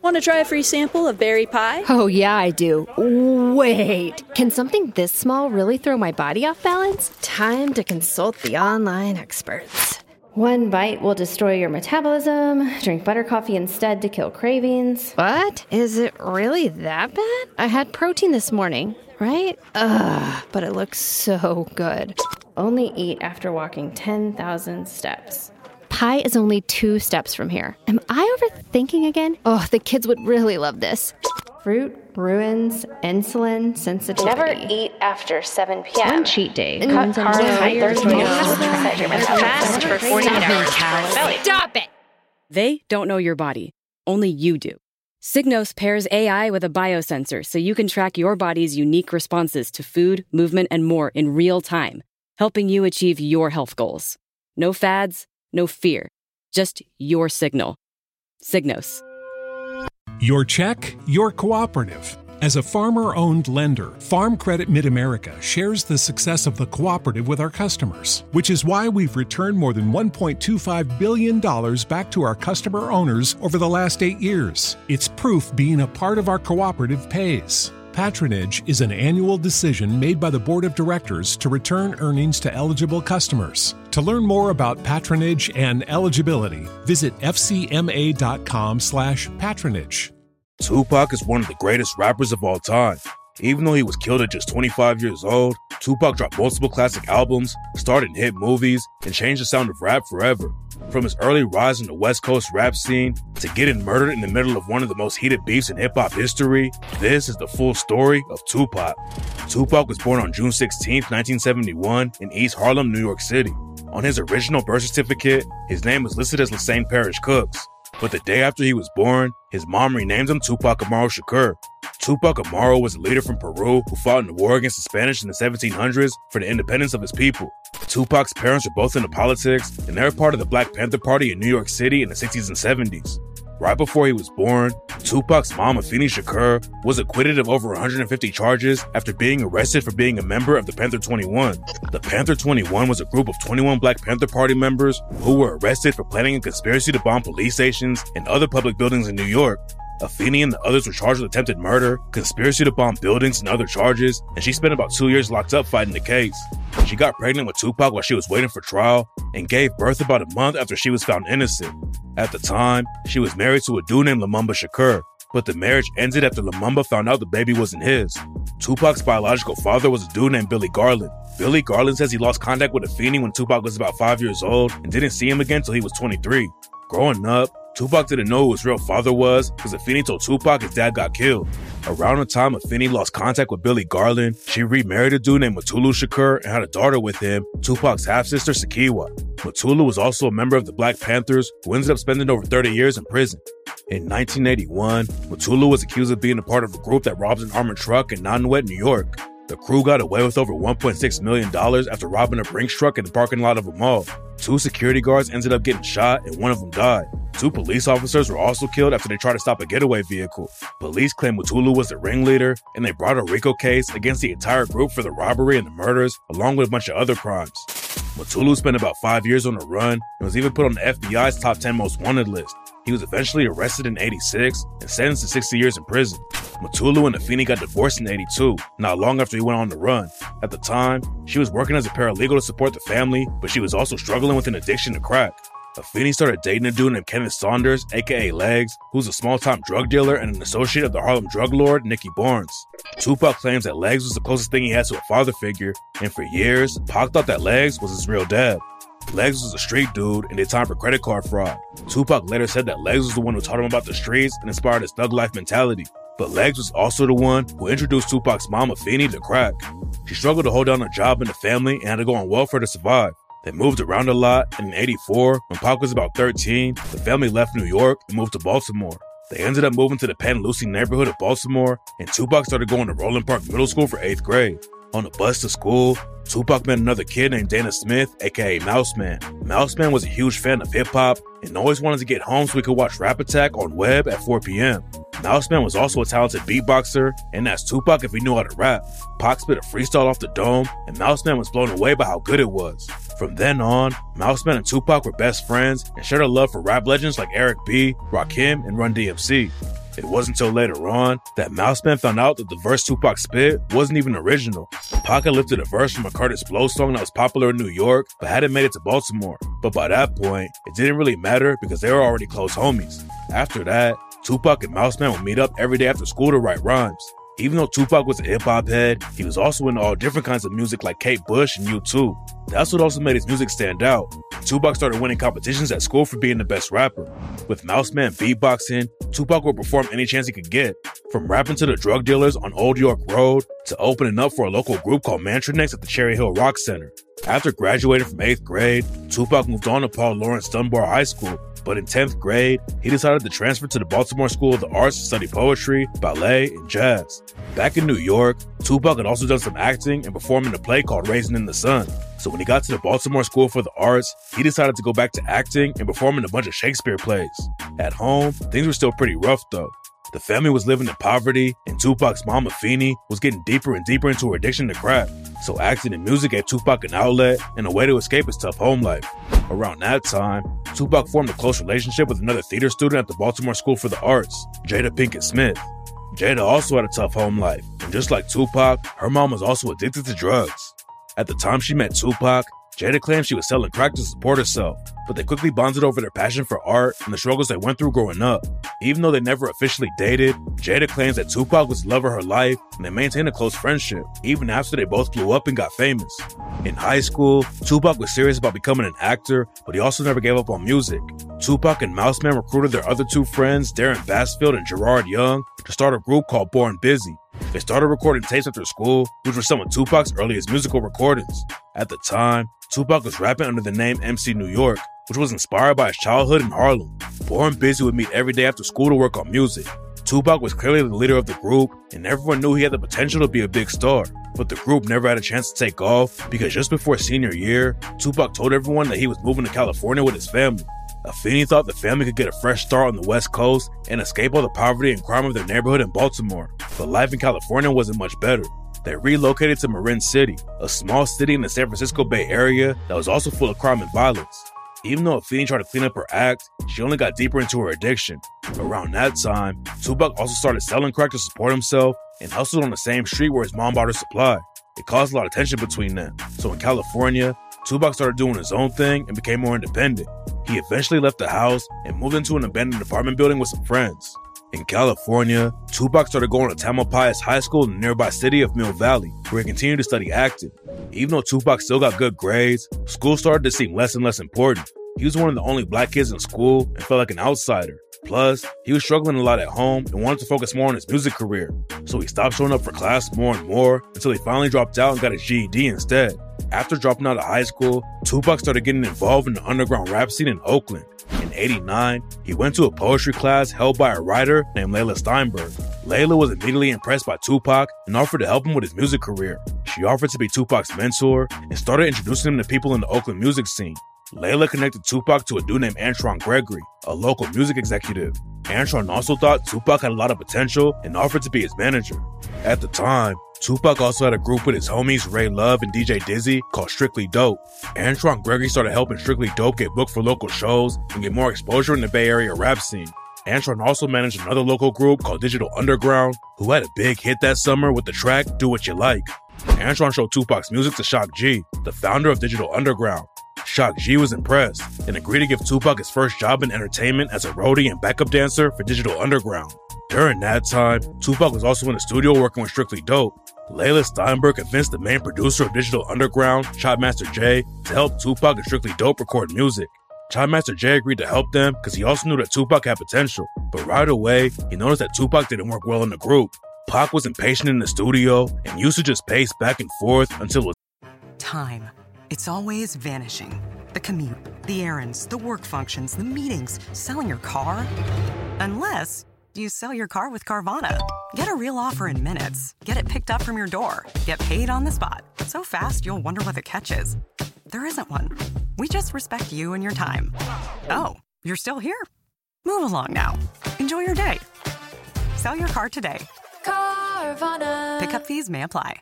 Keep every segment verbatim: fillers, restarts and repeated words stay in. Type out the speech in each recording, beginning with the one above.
Want to try a free sample of berry pie? Oh, yeah, I do. Wait, can something this small really throw my body off balance? Time to consult the online experts. One bite will destroy your metabolism. Drink butter coffee instead to kill cravings. What? Is it really that bad? I had protein this morning, right? Ugh, but it looks so good. Only eat after walking ten thousand steps. Pie is only two steps from here. Am I overthinking again? Oh, the kids would really love this. Fruit ruins insulin sensitivity. Never eat after seven p.m. One cheat day. Cut carbs on Thursday. Fast for forty-eight hours. Stop it! They don't know your body. Only you do. Signos pairs A I with a biosensor so you can track your body's unique responses to food, movement, and more in real time, helping you achieve your health goals. No fads, no fear. Just your signal. Signos. Your check, your cooperative. As a farmer-owned lender, Farm Credit Mid-America shares the success of the cooperative with our customers, which is why we've returned more than one point two five billion dollars back to our customer owners over the last eight years. It's proof being a part of our cooperative pays. Patronage is an annual decision made by the Board of Directors to return earnings to eligible customers. To learn more about patronage and eligibility, visit fcma.com slash patronage. Tupac is one of the greatest rappers of all time. Even though he was killed at just twenty-five years old, Tupac dropped multiple classic albums, starred in hit movies, and changed the sound of rap forever. From his early rise in the West Coast rap scene to getting murdered in the middle of one of the most heated beefs in hip-hop history, this is the full story of Tupac. Tupac was born on June sixteenth, nineteen seventy-one in East Harlem, New York City. On his original birth certificate, his name was listed as Lassane Parish Cooks. But the day after he was born, his mom renamed him Tupac Amaru Shakur. Tupac Amaru was a leader from Peru who fought in the war against the Spanish in the seventeen hundreds for the independence of his people. Tupac's parents were both into politics, and they were part of the Black Panther Party in New York City in the sixties and seventies. Right before he was born, Tupac's mom, Afeni Shakur, was acquitted of over one hundred fifty charges after being arrested for being a member of the Panther twenty-one. The Panther twenty-one was a group of twenty-one Black Panther Party members who were arrested for planning a conspiracy to bomb police stations and other public buildings in New York. Afeni and the others were charged with attempted murder, conspiracy to bomb buildings, and other charges, and she spent about two years locked up fighting the case. She got pregnant with Tupac while she was waiting for trial and gave birth about a month after she was found innocent. At the time, she was married to a dude named Lumumba Shakur, but the marriage ended after Lumumba found out the baby wasn't his. Tupac's biological father was a dude named Billy Garland. Billy Garland says he lost contact with Afeni when Tupac was about five years old and didn't see him again until he was twenty-three. Growing up, Tupac didn't know who his real father was because Afeni told Tupac his dad got killed. Around the time Afeni lost contact with Billy Garland, she remarried a dude named Mutulu Shakur and had a daughter with him, Tupac's half-sister Sakiwa. Mutulu was also a member of the Black Panthers who ended up spending over thirty years in prison. In nineteen eighty-one, Mutulu was accused of being a part of a group that robbed an armored truck in Nanuet, New York. The crew got away with over one point six million dollars after robbing a Brinks truck in the parking lot of a mall. Two security guards ended up getting shot and one of them died. Two police officers were also killed after they tried to stop a getaway vehicle. Police claimed Mutulu was the ringleader, and they brought a RICO case against the entire group for the robbery and the murders, along with a bunch of other crimes. Mutulu spent about five years on the run and was even put on the F B I's top ten most wanted list. He was eventually arrested in eighty-six and sentenced to sixty years in prison. Mutulu and Afeni got divorced in eighty-two, not long after he went on the run. At the time, she was working as a paralegal to support the family, but she was also struggling with an addiction to crack. Afeni started dating a dude named Kenneth Saunders, aka Legs, who's a small-time drug dealer and an associate of the Harlem drug lord Nicky Barnes. Tupac claims that Legs was the closest thing he had to a father figure, and for years, Pac thought that Legs was his real dad. Legs was a street dude and did time for credit card fraud. Tupac later said that Legs was the one who taught him about the streets and inspired his thug life mentality. But Legs was also the one who introduced Tupac's mom, Afeni, to crack. She struggled to hold down a job in the family and had to go on welfare to survive. They moved around a lot, and in eighty-four, when Pac was about thirteen, the family left New York and moved to Baltimore. They ended up moving to the Penn Lucy neighborhood of Baltimore, and Tupac started going to Roland Park Middle School for eighth grade. On the bus to school, Tupac met another kid named Dana Smith, aka Mouseman. Mouseman was a huge fan of hip-hop and always wanted to get home so he could watch Rap Attack on Web at four p.m. Mouseman was also a talented beatboxer and asked Tupac if he knew how to rap. Pac spit a freestyle off the dome, and Mouseman was blown away by how good it was. From then on, Mouseman and Tupac were best friends and shared a love for rap legends like Eric B, Rakim, and Run D M C. It wasn't until later on that Mouseman found out that the verse Tupac spit wasn't even original. Pac had lifted a verse from a Curtis Blow song that was popular in New York, but hadn't made it to Baltimore. But by that point, it didn't really matter because they were already close homies. After that, Tupac and Mouseman would meet up every day after school to write rhymes. Even though Tupac was a hip-hop head, he was also into all different kinds of music like Kate Bush and U two. That's what also made his music stand out. Tupac started winning competitions at school for being the best rapper. With Mouseman beatboxing, Tupac would perform any chance he could get. From rapping to the drug dealers on Old York Road, to opening up for a local group called Mantronix at the Cherry Hill Rock Center. After graduating from eighth grade, Tupac moved on to Paul Laurence Dunbar High School. But in tenth grade, he decided to transfer to the Baltimore School of the Arts to study poetry, ballet, and jazz. Back in New York, Tupac had also done some acting and performed in a play called Raisin in the Sun. So when he got to the Baltimore School for the Arts, he decided to go back to acting and perform in a bunch of Shakespeare plays. At home, things were still pretty rough though. The family was living in poverty, and Tupac's mom, Afeni, was getting deeper and deeper into her addiction to crack. So acting and music gave Tupac an outlet and a way to escape his tough home life. Around that time, Tupac formed a close relationship with another theater student at the Baltimore School for the Arts, Jada Pinkett Smith. Jada also had a tough home life, and just like Tupac, her mom was also addicted to drugs. At the time she met Tupac, Jada claimed she was selling crack to support herself, but they quickly bonded over their passion for art and the struggles they went through growing up. Even though they never officially dated, Jada claims that Tupac was the love of her life and they maintained a close friendship, even after they both blew up and got famous. In high school, Tupac was serious about becoming an actor, but he also never gave up on music. Tupac and Mouseman recruited their other two friends, Darren Bassfield and Gerard Young, to start a group called Born Busy. They started recording tapes after school, which were some of Tupac's earliest musical recordings. At the time, Tupac was rapping under the name M C New York, which was inspired by his childhood in Harlem. Born Busy would meet every day after school to work on music. Tupac was clearly the leader of the group, and everyone knew he had the potential to be a big star. But the group never had a chance to take off because just before senior year, Tupac told everyone that he was moving to California with his family. Afeni thought the family could get a fresh start on the West Coast and escape all the poverty and crime of their neighborhood in Baltimore. But life in California wasn't much better. They relocated to Marin City, a small city in the San Francisco Bay Area that was also full of crime and violence. Even though Afeni tried to clean up her act, she only got deeper into her addiction. Around that time, Tupac also started selling crack to support himself and hustled on the same street where his mom bought her supply. It caused a lot of tension between them. So in California, Tupac started doing his own thing and became more independent. He eventually left the house and moved into an abandoned apartment building with some friends. In California, Tupac started going to Tamalpais High School in the nearby city of Mill Valley, where he continued to study acting. Even though Tupac still got good grades, school started to seem less and less important. He was one of the only black kids in school and felt like an outsider. Plus, he was struggling a lot at home and wanted to focus more on his music career. So he stopped showing up for class more and more until he finally dropped out and got his G E D instead. After dropping out of high school, Tupac started getting involved in the underground rap scene in Oakland. In eighty-nine, he went to a poetry class held by a writer named Layla Steinberg. Layla was immediately impressed by Tupac and offered to help him with his music career. She offered to be Tupac's mentor and started introducing him to people in the Oakland music scene. Layla connected Tupac to a dude named Antron Gregory, a local music executive. Antron also thought Tupac had a lot of potential and offered to be his manager. At the time, Tupac also had a group with his homies Ray Love and D J Dizzy called Strictly Dope. Antron Gregory started helping Strictly Dope get booked for local shows and get more exposure in the Bay Area rap scene. Antron also managed another local group called Digital Underground, who had a big hit that summer with the track Do What You Like. Antron showed Tupac's music to Shock G, the founder of Digital Underground. Shock G was impressed and agreed to give Tupac his first job in entertainment as a roadie and backup dancer for Digital Underground. During that time, Tupac was also in the studio working with Strictly Dope. Layla Steinberg convinced the main producer of Digital Underground, Chopmaster Jay, to help Tupac and Strictly Dope record music. Chopmaster Jay agreed to help them because he also knew that Tupac had potential, but right away, he noticed that Tupac didn't work well in the group. Pac was impatient in the studio and used to just pace back and forth until it was time. It's always vanishing. The commute, the errands, the work functions, the meetings, selling your car. Unless you sell your car with Carvana. Get a real offer in minutes. Get it picked up from your door. Get paid on the spot. So fast, you'll wonder what the catch is. There isn't one. We just respect you and your time. Oh, you're still here? Move along now. Enjoy your day. Sell your car today. Carvana. Pickup fees may apply.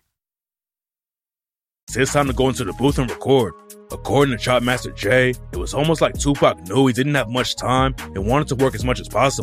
It's his time to go into the booth and record. According to Chopmaster Jay, it was almost like Tupac knew he didn't have much time and wanted to work as much as possible.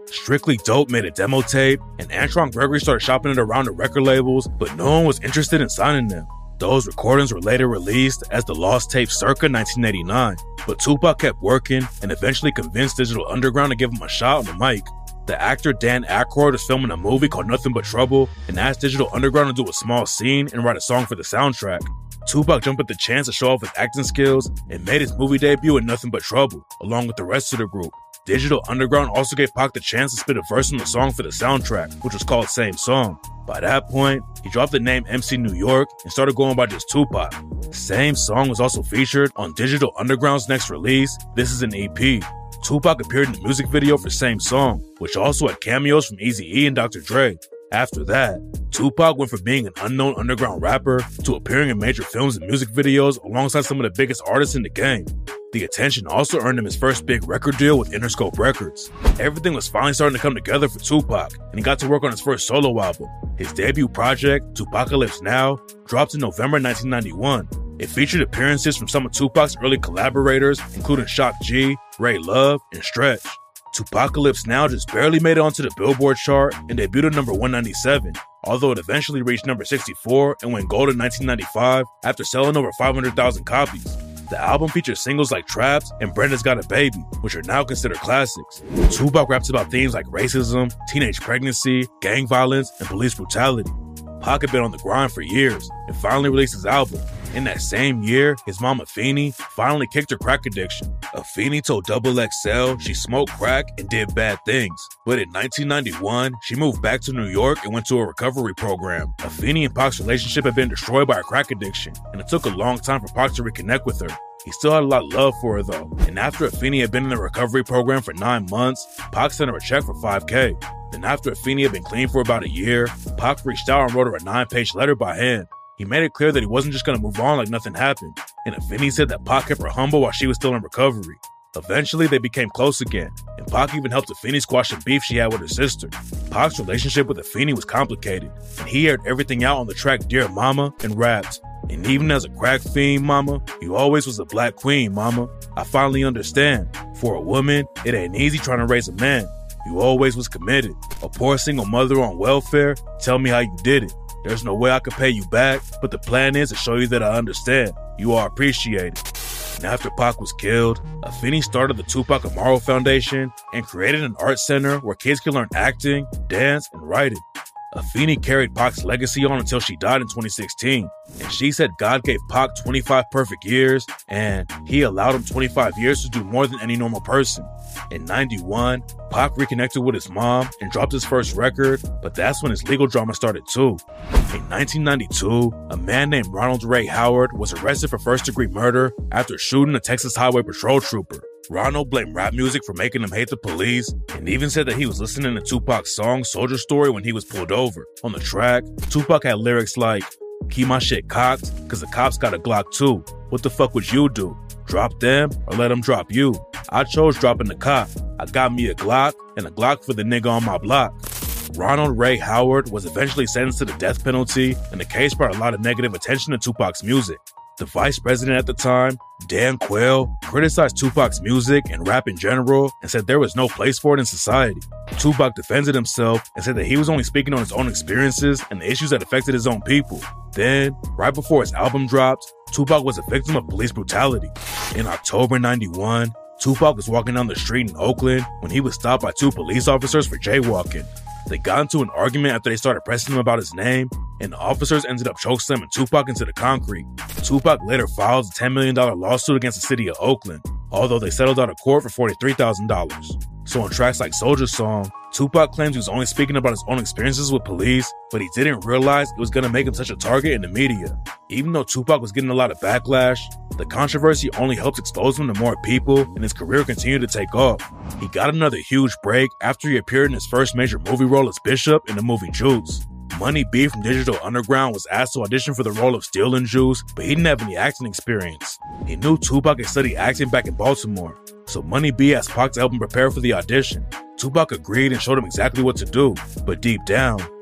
Strictly Dope made a demo tape, and Antron Gregory started shopping it around the record labels, but no one was interested in signing them. Those recordings were later released as the Lost Tape circa nineteen eighty-nine, but Tupac kept working and eventually convinced Digital Underground to give him a shot on the mic. The actor Dan Aykroyd was filming a movie called Nothing But Trouble and asked Digital Underground to do a small scene and write a song for the soundtrack. Tupac jumped at the chance to show off his acting skills and made his movie debut in Nothing But Trouble, along with the rest of the group. Digital Underground also gave Pac the chance to spit a verse on the song for the soundtrack, which was called Same Song. By that point, he dropped the name M C New York and started going by just Tupac. Same Song was also featured on Digital Underground's next release, This Is an E P. Tupac appeared in the music video for Same Song, which also had cameos from Eazy-E and Doctor Dre. After that, Tupac went from being an unknown underground rapper to appearing in major films and music videos alongside some of the biggest artists in the game. The attention also earned him his first big record deal with Interscope Records. Everything was finally starting to come together for Tupac, and he got to work on his first solo album. His debut project, Tupacalypse Now, dropped in November nineteen ninety-one. It featured appearances from some of Tupac's early collaborators, including Shock G, Ray Love, and Stretch. Tupacalypse Now just barely made it onto the Billboard chart and debuted at number one ninety-seven, although it eventually reached number sixty-four and went gold in nineteen ninety-five after selling over five hundred thousand copies. The album features singles like Trapped and Brenda's Got a Baby, which are now considered classics. Tupac raps about themes like racism, teenage pregnancy, gang violence, and police brutality. Pac had been on the grind for years and finally released his album. In that same year, his mom Afeni finally kicked her crack addiction. Afeni told Double X L she smoked crack and did bad things. But in nineteen ninety-one, she moved back to New York and went to a recovery program. Afeni and Pac's relationship had been destroyed by her crack addiction, and it took a long time for Pac to reconnect with her. He still had a lot of love for her though, and after Afeni had been in the recovery program for nine months, Pac sent her a check for five K. Then after Afeni had been clean for about a year, Pac reached out and wrote her a nine-page letter by hand. He made it clear that he wasn't just going to move on like nothing happened, and Afeni said that Pac kept her humble while she was still in recovery. Eventually, they became close again, and Pac even helped Afeni squash the beef she had with her sister. Pac's relationship with Afeni was complicated, and he aired everything out on the track Dear Mama and rapped, "And even as a crack fiend, mama, you always was a black queen, mama. I finally understand. For a woman, it ain't easy trying to raise a man. You always was committed. A poor single mother on welfare, tell me how you did it. There's no way I could pay you back, but the plan is to show you that I understand. You are appreciated." And after Pac was killed, Afeni started the Tupac Amaru Foundation and created an art center where kids could learn acting, dance, and writing. Afeni carried Pac's legacy on until she died in twenty sixteen, and she said God gave Pac twenty-five perfect years, and he allowed him twenty-five years to do more than any normal person. In ninety-one, Pac reconnected with his mom and dropped his first record, but that's when his legal drama started too. In nineteen ninety-two, a man named Ronald Ray Howard was arrested for first-degree murder after shooting a Texas Highway Patrol trooper. Ronald blamed rap music for making him hate the police and even said that he was listening to Tupac's song Soldier Story when he was pulled over. On the track, Tupac had lyrics like, "Keep my shit cocked, cause the cops got a Glock too. What the fuck would you do? Drop them or let them drop you? I chose dropping the cop. I got me a Glock and a Glock for the nigga on my block." Ronald Ray Howard was eventually sentenced to the death penalty, and the case brought a lot of negative attention to Tupac's music. The vice president at the time, Dan Quayle, criticized Tupac's music and rap in general and said there was no place for it in society. Tupac defended himself and said that he was only speaking on his own experiences and the issues that affected his own people. Then, right before his album dropped, Tupac was a victim of police brutality. In October ninety-one, Tupac was walking down the street in Oakland when he was stopped by two police officers for jaywalking. They got into an argument after they started pressing him about his name, and the officers ended up chokeslamming Tupac into the concrete. Tupac later filed a ten million dollars lawsuit against the city of Oakland, although they settled out of court for forty-three thousand dollars. So on tracks like Soldier Song, Tupac claims he was only speaking about his own experiences with police, but he didn't realize it was going to make him such a target in the media. Even though Tupac was getting a lot of backlash, the controversy only helped expose him to more people, and his career continued to take off. He got another huge break after he appeared in his first major movie role as Bishop in the movie Juice. Money B from Digital Underground was asked to audition for the role of Steel in Juice, but he didn't have any acting experience. He knew Tupac had studied acting back in Baltimore, so Money B asked Pac to help him prepare for the audition. Tupac agreed and showed him exactly what to do, but deep down,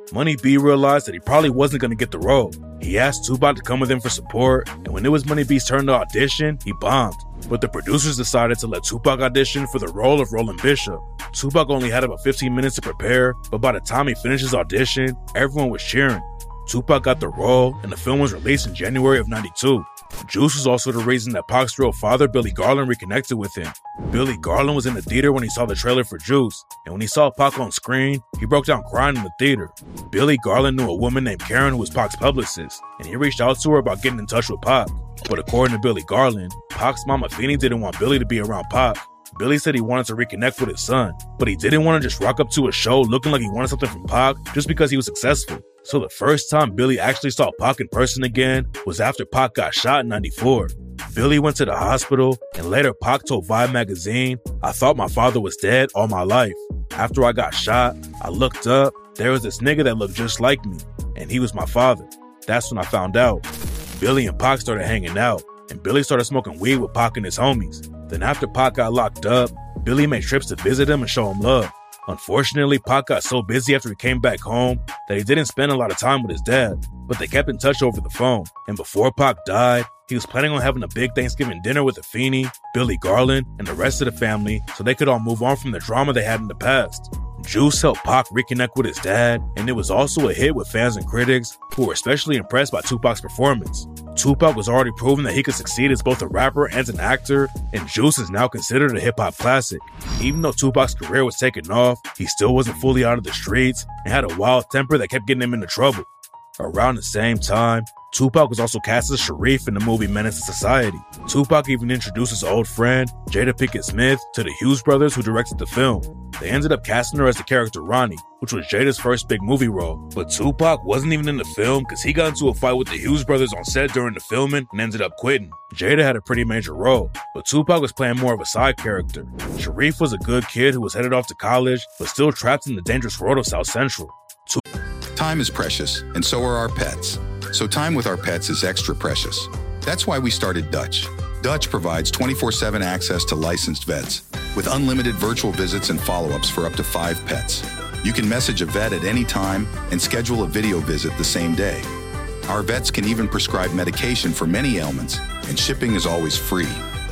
Money B realized that he probably wasn't going to get the role. He asked Tupac to come with him for support, and when it was Money B's turn to audition, he bombed. But the producers decided to let Tupac audition for the role of Roland Bishop. Tupac only had about fifteen minutes to prepare, but by the time he finished his audition, everyone was cheering. Tupac got the role, and the film was released in January of ninety-two. Juice was also the reason that Pac's real father, Billy Garland, reconnected with him. Billy Garland was in the theater when he saw the trailer for Juice, and when he saw Pac on screen, he broke down crying in the theater. Billy Garland knew a woman named Karen who was Pac's publicist, and he reached out to her about getting in touch with Pac. But according to Billy Garland, Pac's mama Feeny didn't want Billy to be around Pac. Billy said he wanted to reconnect with his son, but he didn't want to just rock up to a show looking like he wanted something from Pac just because he was successful. So the first time Billy actually saw Pac in person again was after Pac got shot in ninety-four. Billy went to the hospital, and later Pac told Vibe magazine, "I thought my father was dead all my life. After I got shot, I looked up, there was this nigga that looked just like me, and he was my father. That's when I found out." Billy and Pac started hanging out, and Billy started smoking weed with Pac and his homies. Then after Pac got locked up, Billy made trips to visit him and show him love. Unfortunately, Pac got so busy after he came back home that he didn't spend a lot of time with his dad, but they kept in touch over the phone. And before Pac died, he was planning on having a big Thanksgiving dinner with Afeni, Billy Garland, and the rest of the family so they could all move on from the drama they had in the past. Juice helped Pac reconnect with his dad, and it was also a hit with fans and critics who were especially impressed by Tupac's performance. Tupac was already proven that he could succeed as both a rapper and an actor, and Juice is now considered a hip-hop classic. Even though Tupac's career was taking off, he still wasn't fully out of the streets and had a wild temper that kept getting him into trouble. Around the same time, Tupac was also cast as Sharif in the movie Menace to Society. Tupac even introduced his old friend, Jada Pinkett Smith, to the Hughes brothers who directed the film. They ended up casting her as the character Ronnie, which was Jada's first big movie role. But Tupac wasn't even in the film because he got into a fight with the Hughes brothers on set during the filming and ended up quitting. Jada had a pretty major role, but Tupac was playing more of a side character. Sharif was a good kid who was headed off to college, but still trapped in the dangerous world of South Central. Tu- Time is precious, and so are our pets. So time with our pets is extra precious. That's why we started Dutch. Dutch provides twenty-four seven access to licensed vets with unlimited virtual visits and follow-ups for up to five pets. You can message a vet at any time and schedule a video visit the same day. Our vets can even prescribe medication for many ailments, and shipping is always free.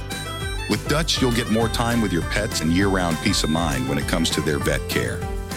With Dutch, you'll get more time with your pets and year-round peace of mind when it comes to their vet care.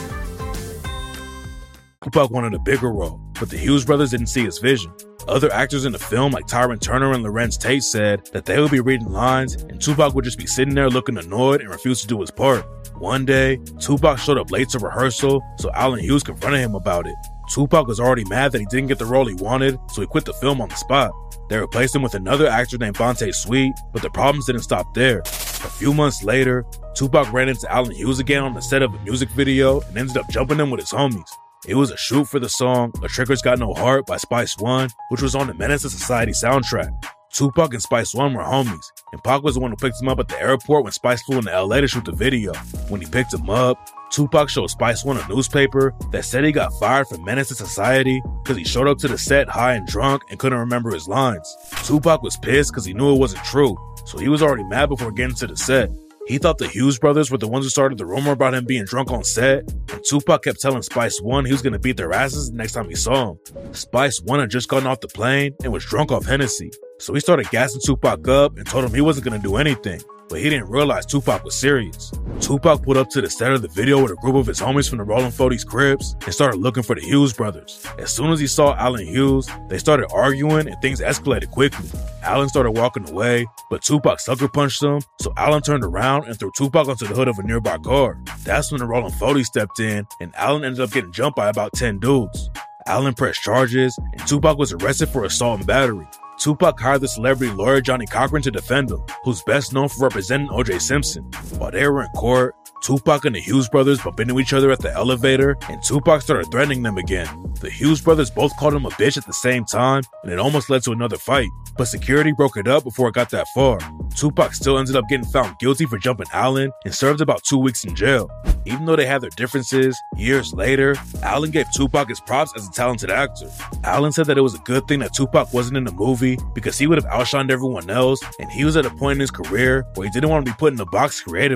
Tupac wanted a bigger role, but the Hughes brothers didn't see his vision. Other actors in the film like Tyron Turner and Lorenz Tate said that they would be reading lines and Tupac would just be sitting there looking annoyed and refuse to do his part. One day, Tupac showed up late to rehearsal, so Allen Hughes confronted him about it. Tupac was already mad that he didn't get the role he wanted, so he quit the film on the spot. They replaced him with another actor named Vontae Sweet, but the problems didn't stop there. A few months later, Tupac ran into Allen Hughes again on the set of a music video and ended up jumping him with his homies. It was a shoot for the song A Trigger's Got No Heart by Spice One, which was on the Menace to Society soundtrack. Tupac and Spice One were homies, and Pac was the one who picked him up at the airport when Spice flew into L A to shoot the video. When he picked him up, Tupac showed Spice One a newspaper that said he got fired from Menace to Society because he showed up to the set high and drunk and couldn't remember his lines. Tupac was pissed because he knew it wasn't true, so he was already mad before getting to the set. He thought the Hughes brothers were the ones who started the rumor about him being drunk on set, and Tupac kept telling Spice One he was going to beat their asses the next time he saw him. Spice One had just gotten off the plane and was drunk off Hennessy, so he started gassing Tupac up and told him he wasn't going to do anything, but he didn't realize Tupac was serious. Tupac pulled up to the set of the video with a group of his homies from the Rollin' forties Crips and started looking for the Hughes brothers. As soon as he saw Allen Hughes, they started arguing and things escalated quickly. Allen started walking away, but Tupac sucker punched him, so Allen turned around and threw Tupac onto the hood of a nearby car. That's when the Rollin' forties stepped in, and Allen ended up getting jumped by about ten dudes. Allen pressed charges, and Tupac was arrested for assault and battery. Tupac hired the celebrity lawyer Johnny Cochran to defend him, who's best known for representing O J Simpson. While they were in court, Tupac and the Hughes brothers bumped into each other at the elevator, and Tupac started threatening them again. The Hughes brothers both called him a bitch at the same time, and it almost led to another fight, but security broke it up before it got that far. Tupac still ended up getting found guilty for jumping Allen and served about two weeks in jail. Even though they had their differences, years later, Allen gave Tupac his props as a talented actor. Allen said that it was a good thing that Tupac wasn't in the movie because he would have outshined everyone else, and he was at a point in his career where he didn't want to be put in a box creatively.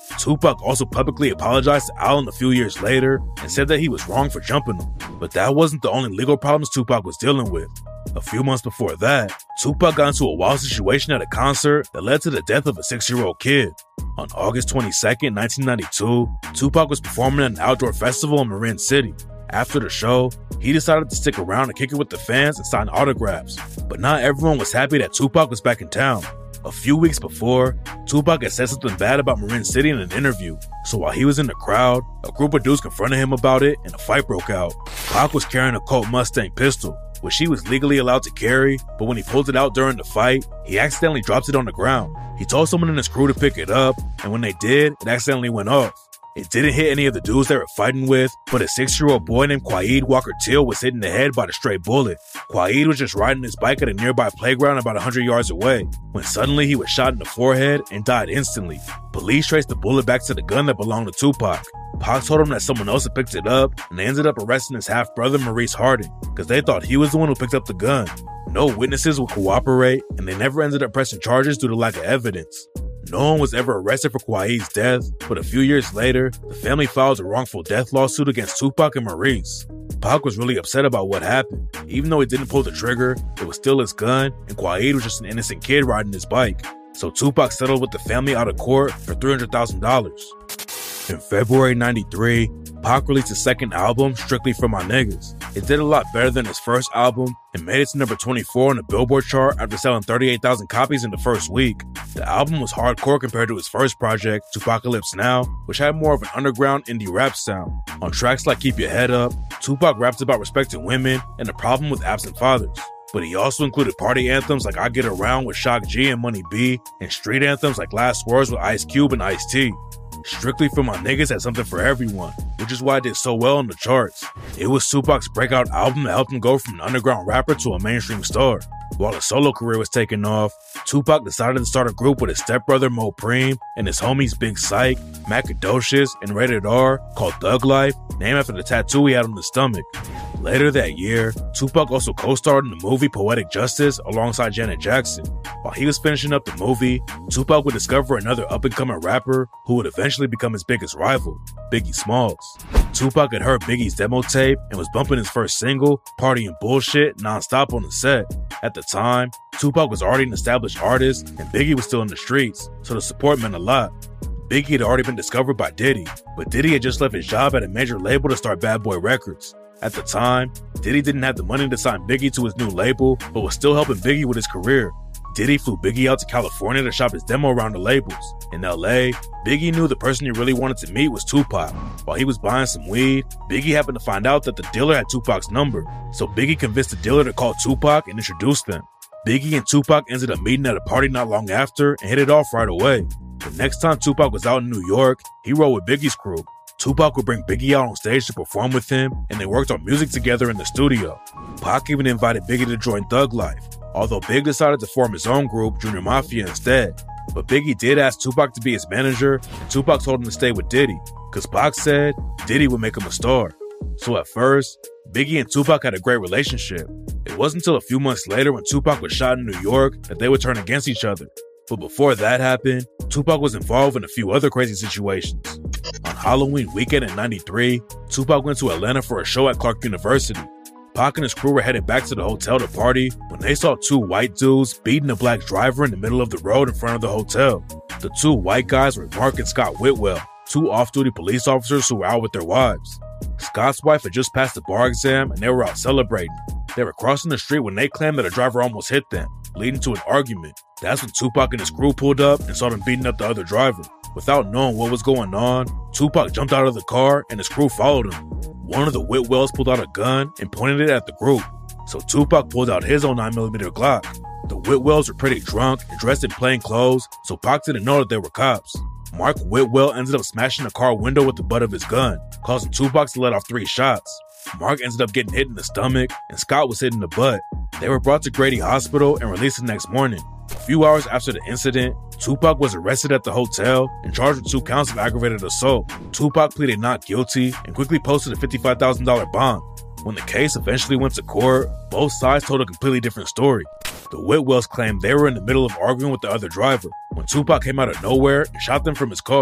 Tupac also publicly apologized to Allen a few years later and said that he was wrong for jumping him. But that wasn't the only legal problems Tupac was dealing with. A few months before that, Tupac got into a wild situation at a concert that led to the death of a six-year-old kid. On August twenty-second, nineteen ninety-two, Tupac was performing at an outdoor festival in Marin City. After the show, he decided to stick around and kick it with the fans and sign autographs. But not everyone was happy that Tupac was back in town. A few weeks before, Tupac had said something bad about Marin City in an interview. So while he was in the crowd, a group of dudes confronted him about it and a fight broke out. Pac was carrying a Colt Mustang pistol, which he was legally allowed to carry, but when he pulled it out during the fight, he accidentally dropped it on the ground. He told someone in his crew to pick it up, and when they did, it accidentally went off. It didn't hit any of the dudes they were fighting with, but a six-year-old boy named Quaid Walker Teal was hit in the head by the stray bullet. Quaid was just riding his bike at a nearby playground about one hundred yards away, when suddenly he was shot in the forehead and died instantly. Police traced the bullet back to the gun that belonged to Tupac. Pac told him that someone else had picked it up, and they ended up arresting his half-brother Maurice Harding, because they thought he was the one who picked up the gun. No witnesses would cooperate, and they never ended up pressing charges due to lack of evidence. No one was ever arrested for Quaid's death, but a few years later, the family filed a wrongful death lawsuit against Tupac and Maurice. Pac was really upset about what happened. Even though he didn't pull the trigger, it was still his gun, and Quaid was just an innocent kid riding his bike. So Tupac settled with the family out of court for three hundred thousand dollars. In February ninety-three, Pac released his second album, Strictly For My Niggas. It did a lot better than his first album and made it to number twenty-four on the Billboard chart after selling thirty-eight thousand copies in the first week. The album was hardcore compared to his first project, Tupacalypse Now, which had more of an underground indie rap sound. On tracks like Keep Your Head Up, Tupac raps about respecting women and the problem with absent fathers. But he also included party anthems like I Get Around with Shock G and Money B, and street anthems like Last Words with Ice Cube and Ice-T. Strictly For My Niggas had something for everyone, which is why it did so well on the charts. It was Tupac's breakout album that helped him go from an underground rapper to a mainstream star. While his solo career was taking off, Tupac decided to start a group with his stepbrother Mo Preem and his homies Big Syke, Macadocious, and Rated R called Thug Life, named after the tattoo he had on his stomach. Later that year, Tupac also co-starred in the movie Poetic Justice alongside Janet Jackson. While he was finishing up the movie, Tupac would discover another up-and-coming rapper who would eventually become his biggest rival, Biggie Smalls. Tupac had heard Biggie's demo tape and was bumping his first single, Party and Bullshit, non-stop on the set. At the time, Tupac was already an established artist and Biggie was still in the streets, so the support meant a lot. Biggie had already been discovered by Diddy, but Diddy had just left his job at a major label to start Bad Boy Records. At the time, Diddy didn't have the money to sign Biggie to his new label, but was still helping Biggie with his career. Diddy flew Biggie out to California to shop his demo around the labels. In L A, Biggie knew the person he really wanted to meet was Tupac. While he was buying some weed, Biggie happened to find out that the dealer had Tupac's number, so Biggie convinced the dealer to call Tupac and introduce them. Biggie and Tupac ended up meeting at a party not long after and hit it off right away. The next time Tupac was out in New York, he rode with Biggie's crew. Tupac would bring Biggie out on stage to perform with him, and they worked on music together in the studio. Pac even invited Biggie to join Thug Life, although Big decided to form his own group, Junior Mafia, instead. But Biggie did ask Tupac to be his manager, and Tupac told him to stay with Diddy, because Pac said Diddy would make him a star. So at first, Biggie and Tupac had a great relationship. It wasn't until a few months later when Tupac was shot in New York that they would turn against each other. But before that happened, Tupac was involved in a few other crazy situations. On Halloween weekend in ninety-three, Tupac went to Atlanta for a show at Clark University. Pac and his crew were headed back to the hotel to party when they saw two white dudes beating a black driver in the middle of the road in front of the hotel. The two white guys were Mark and Scott Whitwell, two off-duty police officers who were out with their wives. Scott's wife had just passed the bar exam and they were out celebrating. They were crossing the street when they claimed that a driver almost hit them, leading to an argument. That's when Tupac and his crew pulled up and saw them beating up the other driver. Without knowing what was going on, Tupac jumped out of the car and his crew followed him. One of the Whitwells pulled out a gun and pointed it at the group, so Tupac pulled out his own nine millimeter Glock. The Whitwells were pretty drunk and dressed in plain clothes, so Pac didn't know that they were cops. Mark Whitwell ended up smashing a car window with the butt of his gun, causing Tupac to let off three shots. Mark ended up getting hit in the stomach, and Scott was hit in the butt. They were brought to Grady Hospital and released the next morning. A few hours after the incident, Tupac was arrested at the hotel and charged with two counts of aggravated assault. Tupac pleaded not guilty and quickly posted a fifty-five thousand dollars bond. When the case eventually went to court, both sides told a completely different story. The Whitwells claimed they were in the middle of arguing with the other driver when Tupac came out of nowhere and shot them from his car.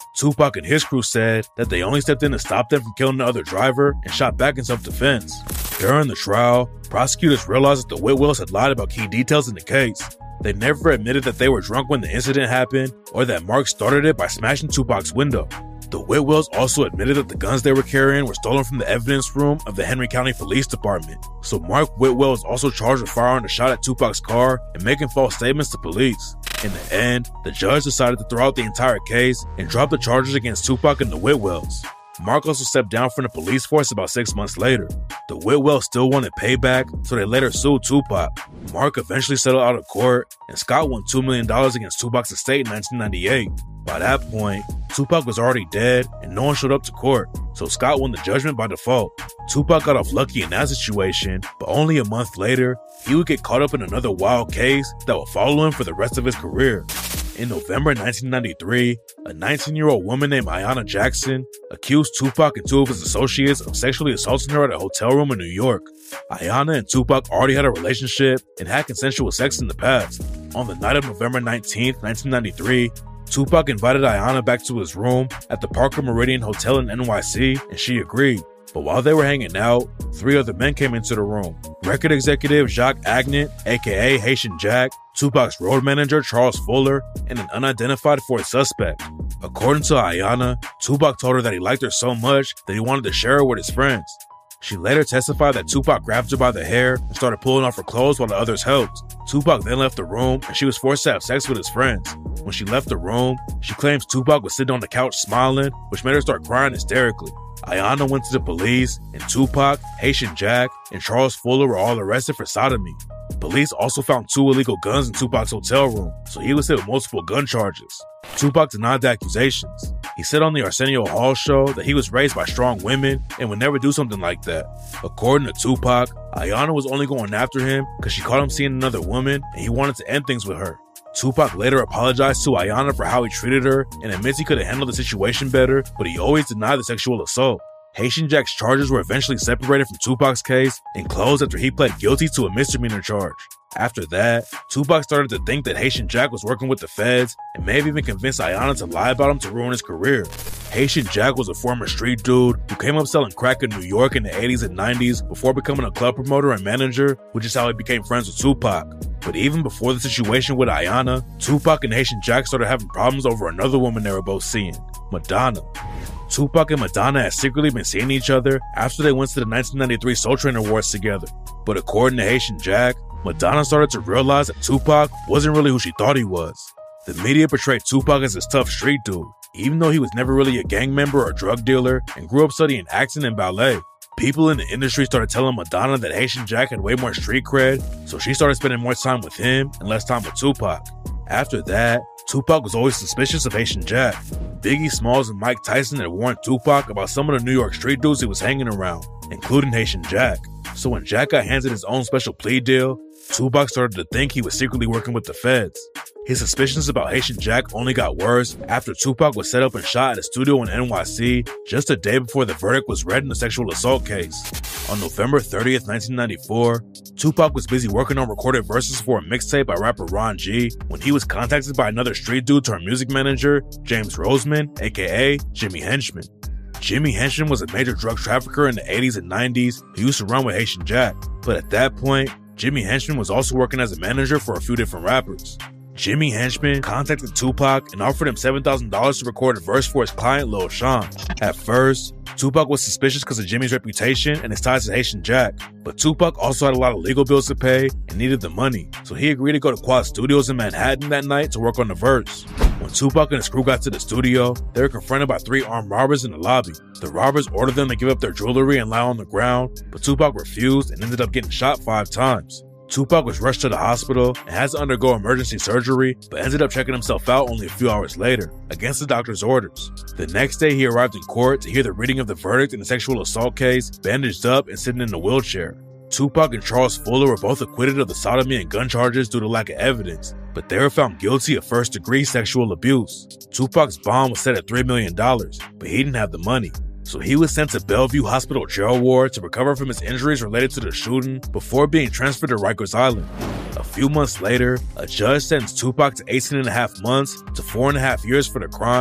Tupac and his crew said that they only stepped in to stop them from killing the other driver and shot back in self-defense. During the trial, prosecutors realized that the Whitwells had lied about key details in the case. They never admitted that they were drunk when the incident happened or that Mark started it by smashing Tupac's window. The Whitwells also admitted that the guns they were carrying were stolen from the evidence room of the Henry County Police Department. So Mark Whitwell is also charged with firing a shot at Tupac's car and making false statements to police. In the end, the judge decided to throw out the entire case and drop the charges against Tupac and the Whitwells. Mark also stepped down from the police force about six months later. The Whitwells still wanted payback, so they later sued Tupac. Mark eventually settled out of court, and Scott won two million dollars against Tupac's estate in nineteen ninety-eight. By that point, Tupac was already dead, and no one showed up to court, so Scott won the judgment by default. Tupac got off lucky in that situation, but only a month later, he would get caught up in another wild case that would follow him for the rest of his career. In November nineteen ninety-three, a nineteen-year-old woman named Ayanna Jackson accused Tupac and two of his associates of sexually assaulting her at a hotel room in New York. Ayanna and Tupac already had a relationship and had consensual sex in the past. On the night of November nineteenth, nineteen ninety-three, Tupac invited Ayanna back to his room at the Parker Meridian Hotel in N Y C, and she agreed. But while they were hanging out, three other men came into the room. Record executive Jacques Agnet, aka Haitian Jack, Tupac's road manager Charles Fuller, and an unidentified fourth suspect. According to Ayanna, Tupac told her that he liked her so much that he wanted to share her with his friends. She later testified that Tupac grabbed her by the hair and started pulling off her clothes while the others helped. Tupac then left the room and she was forced to have sex with his friends. When she left the room, she claims Tupac was sitting on the couch smiling, which made her start crying hysterically. Ayanna went to the police, and Tupac, Haitian Jack, and Charles Fuller were all arrested for sodomy. Police also found two illegal guns in Tupac's hotel room, so he was hit with multiple gun charges. Tupac denied the accusations. He said on the Arsenio Hall show that he was raised by strong women and would never do something like that. According to Tupac, Ayanna was only going after him because she caught him seeing another woman and he wanted to end things with her. Tupac later apologized to Ayanna for how he treated her and admits he could have handled the situation better, but he always denied the sexual assault. Haitian Jack's charges were eventually separated from Tupac's case and closed after he pled guilty to a misdemeanor charge. After that, Tupac started to think that Haitian Jack was working with the feds and may have even convinced Ayanna to lie about him to ruin his career. Haitian Jack was a former street dude who came up selling crack in New York in the eighties and nineties before becoming a club promoter and manager, which is how he became friends with Tupac. But even before the situation with Ayanna, Tupac and Haitian Jack started having problems over another woman they were both seeing, Madonna. Tupac and Madonna had secretly been seeing each other after they went to the nineteen ninety-three Soul Train Awards together. But according to Haitian Jack, Madonna started to realize that Tupac wasn't really who she thought he was. The media portrayed Tupac as this tough street dude, even though he was never really a gang member or drug dealer and grew up studying acting and ballet. People in the industry started telling Madonna that Haitian Jack had way more street cred, so she started spending more time with him and less time with Tupac. After that, Tupac was always suspicious of Haitian Jack. Biggie Smalls and Mike Tyson had warned Tupac about some of the New York street dudes he was hanging around, including Haitian Jack. So when Jack got handed his own special plea deal, Tupac started to think he was secretly working with the feds. His suspicions about Haitian Jack only got worse after Tupac was set up and shot at a studio in N Y C just a day before the verdict was read in the sexual assault case. On November thirtieth, nineteen ninety-four, Tupac was busy working on recorded verses for a mixtape by rapper Ron G when he was contacted by another street dude turned music manager, James Roseman, aka Jimmy Henchman. Jimmy Henchman was a major drug trafficker in the eighties and nineties who used to run with Haitian Jack, but at that point, Jimmy Henchman was also working as a manager for a few different rappers. Jimmy Henchman contacted Tupac and offered him seven thousand dollars to record a verse for his client Lil Sean. At first, Tupac was suspicious because of Jimmy's reputation and his ties to Haitian Jack, but Tupac also had a lot of legal bills to pay and needed the money, so he agreed to go to Quad Studios in Manhattan that night to work on the verse. When Tupac and his crew got to the studio, they were confronted by three armed robbers in the lobby. The robbers ordered them to give up their jewelry and lie on the ground, but Tupac refused and ended up getting shot five times. Tupac was rushed to the hospital and had to undergo emergency surgery, but ended up checking himself out only a few hours later, against the doctor's orders. The next day, he arrived in court to hear the reading of the verdict in the sexual assault case, bandaged up and sitting in a wheelchair. Tupac and Charles Fuller were both acquitted of the sodomy and gun charges due to lack of evidence, but they were found guilty of first-degree sexual abuse. Tupac's bond was set at three million dollars, but he didn't have the money. So he was sent to Bellevue Hospital jail ward to recover from his injuries related to the shooting before being transferred to Rikers Island. A few months later, a judge sentenced Tupac to eighteen and a half months to four and a half years for the crime, and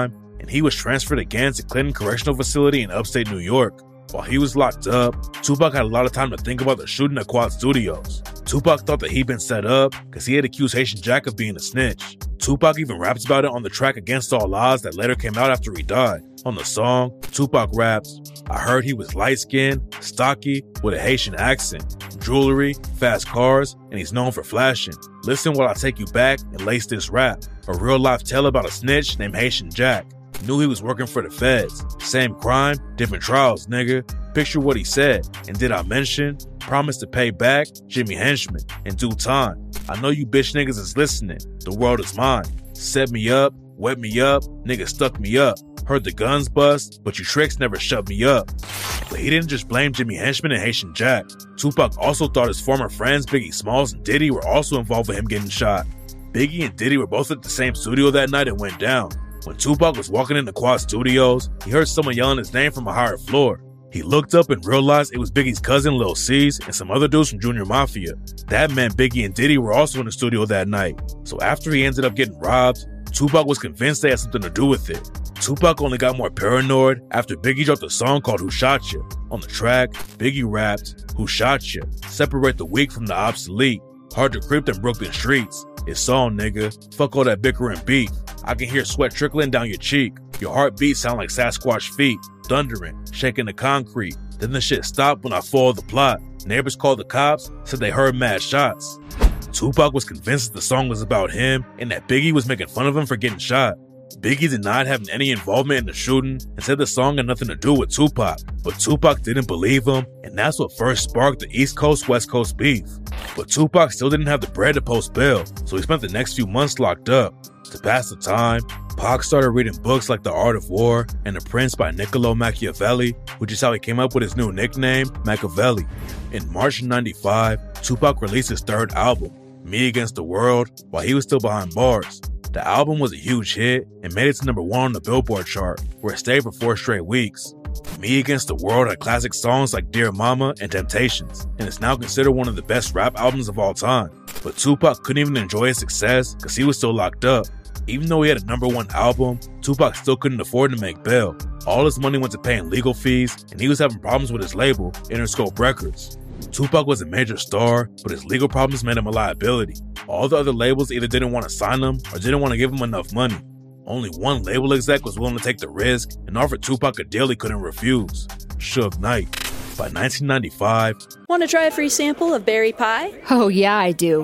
and he was transferred again to Clinton Correctional Facility in upstate New York. While he was locked up, Tupac had a lot of time to think about the shooting at Quad Studios. Tupac thought that he'd been set up because he had accused Haitian Jack of being a snitch. Tupac even raps about it on the track Against All Odds that later came out after he died. On the song, Tupac raps, "I heard he was light-skinned, stocky, with a Haitian accent, jewelry, fast cars, and he's known for flashing. Listen while I take you back and lace this rap. A real-life tale about a snitch named Haitian Jack. Knew he was working for the feds. Same crime, different trials, nigga. Picture what he said. And did I mention? Promise to pay back, Jimmy Henchman, in due time. I know you bitch niggas is listening. The world is mine. Set me up, wet me up, nigga stuck me up. Heard the guns bust, but you tricks never shut me up." But he didn't just blame Jimmy Henchman and Haitian Jack. Tupac also thought his former friends Biggie Smalls and Diddy were also involved with him getting shot. Biggie and Diddy were both at the same studio that night and went down. When Tupac was walking into Quad Studios, he heard someone yelling his name from a higher floor. He looked up and realized it was Biggie's cousin Lil C's and some other dudes from Junior Mafia. That meant Biggie and Diddy were also in the studio that night. So after he ended up getting robbed, Tupac was convinced they had something to do with it. Tupac only got more paranoid after Biggie dropped a song called Who Shot Ya? On the track, Biggie rapped, "Who shot ya? Separate the weak from the obsolete. Hard to creep them Brooklyn streets. It's on, nigga. Fuck all that bickering beef. I can hear sweat trickling down your cheek. Your heartbeat sound like Sasquatch feet. Thundering, shaking the concrete. Then the shit stopped when I followed the plot. Neighbors called the cops, said they heard mad shots." Tupac was convinced that the song was about him and that Biggie was making fun of him for getting shot. Biggie denied having any involvement in the shooting and said the song had nothing to do with Tupac, but Tupac didn't believe him, and that's what first sparked the East Coast-West Coast beef. But Tupac still didn't have the bread to post bail, so he spent the next few months locked up. To pass the time, Pac started reading books like The Art of War and The Prince by Niccolo Machiavelli, which is how he came up with his new nickname, Machiavelli. In March of ninety-five, Tupac released his third album, Me Against the World, while he was still behind bars. The album was a huge hit and made it to number one on the Billboard chart, where it stayed for four straight weeks. Me Against the World had classic songs like Dear Mama and Temptations, and it's now considered one of the best rap albums of all time. But Tupac couldn't even enjoy his success because he was still locked up. Even though he had a number one album, Tupac still couldn't afford to make bail. All his money went to paying legal fees, and he was having problems with his label, Interscope Records. Tupac was a major star, but his legal problems made him a liability. All the other labels either didn't want to sign him or didn't want to give him enough money. Only one label exec was willing to take the risk and offered Tupac a deal he couldn't refuse, Suge Knight. By nineteen ninety-five, Want to try a free sample of berry pie? Oh, yeah, I do.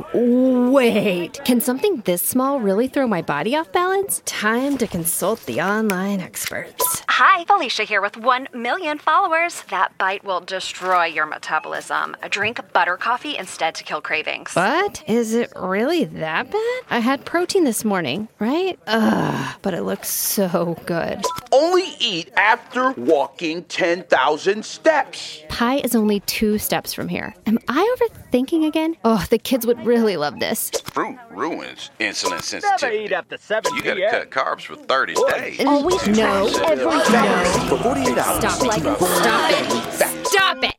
Wait, can something this small really throw my body off balance? Time to consult the online experts. Hi, Felicia here with one million followers. That bite will destroy your metabolism. Drink butter coffee instead to kill cravings. What? Is it really that bad? I had protein this morning, right? Ugh, but it looks so good. Only eat after walking ten thousand steps. Pie is only two steps from here. Am I overthinking again? Oh, the kids would really love this. Fruit ruins insulin sensitivity. Never eat after seven You gotta cut carbs for thirty days. Always no. Every no. For forty-eight hours. Stop it. Stop it. Stop it.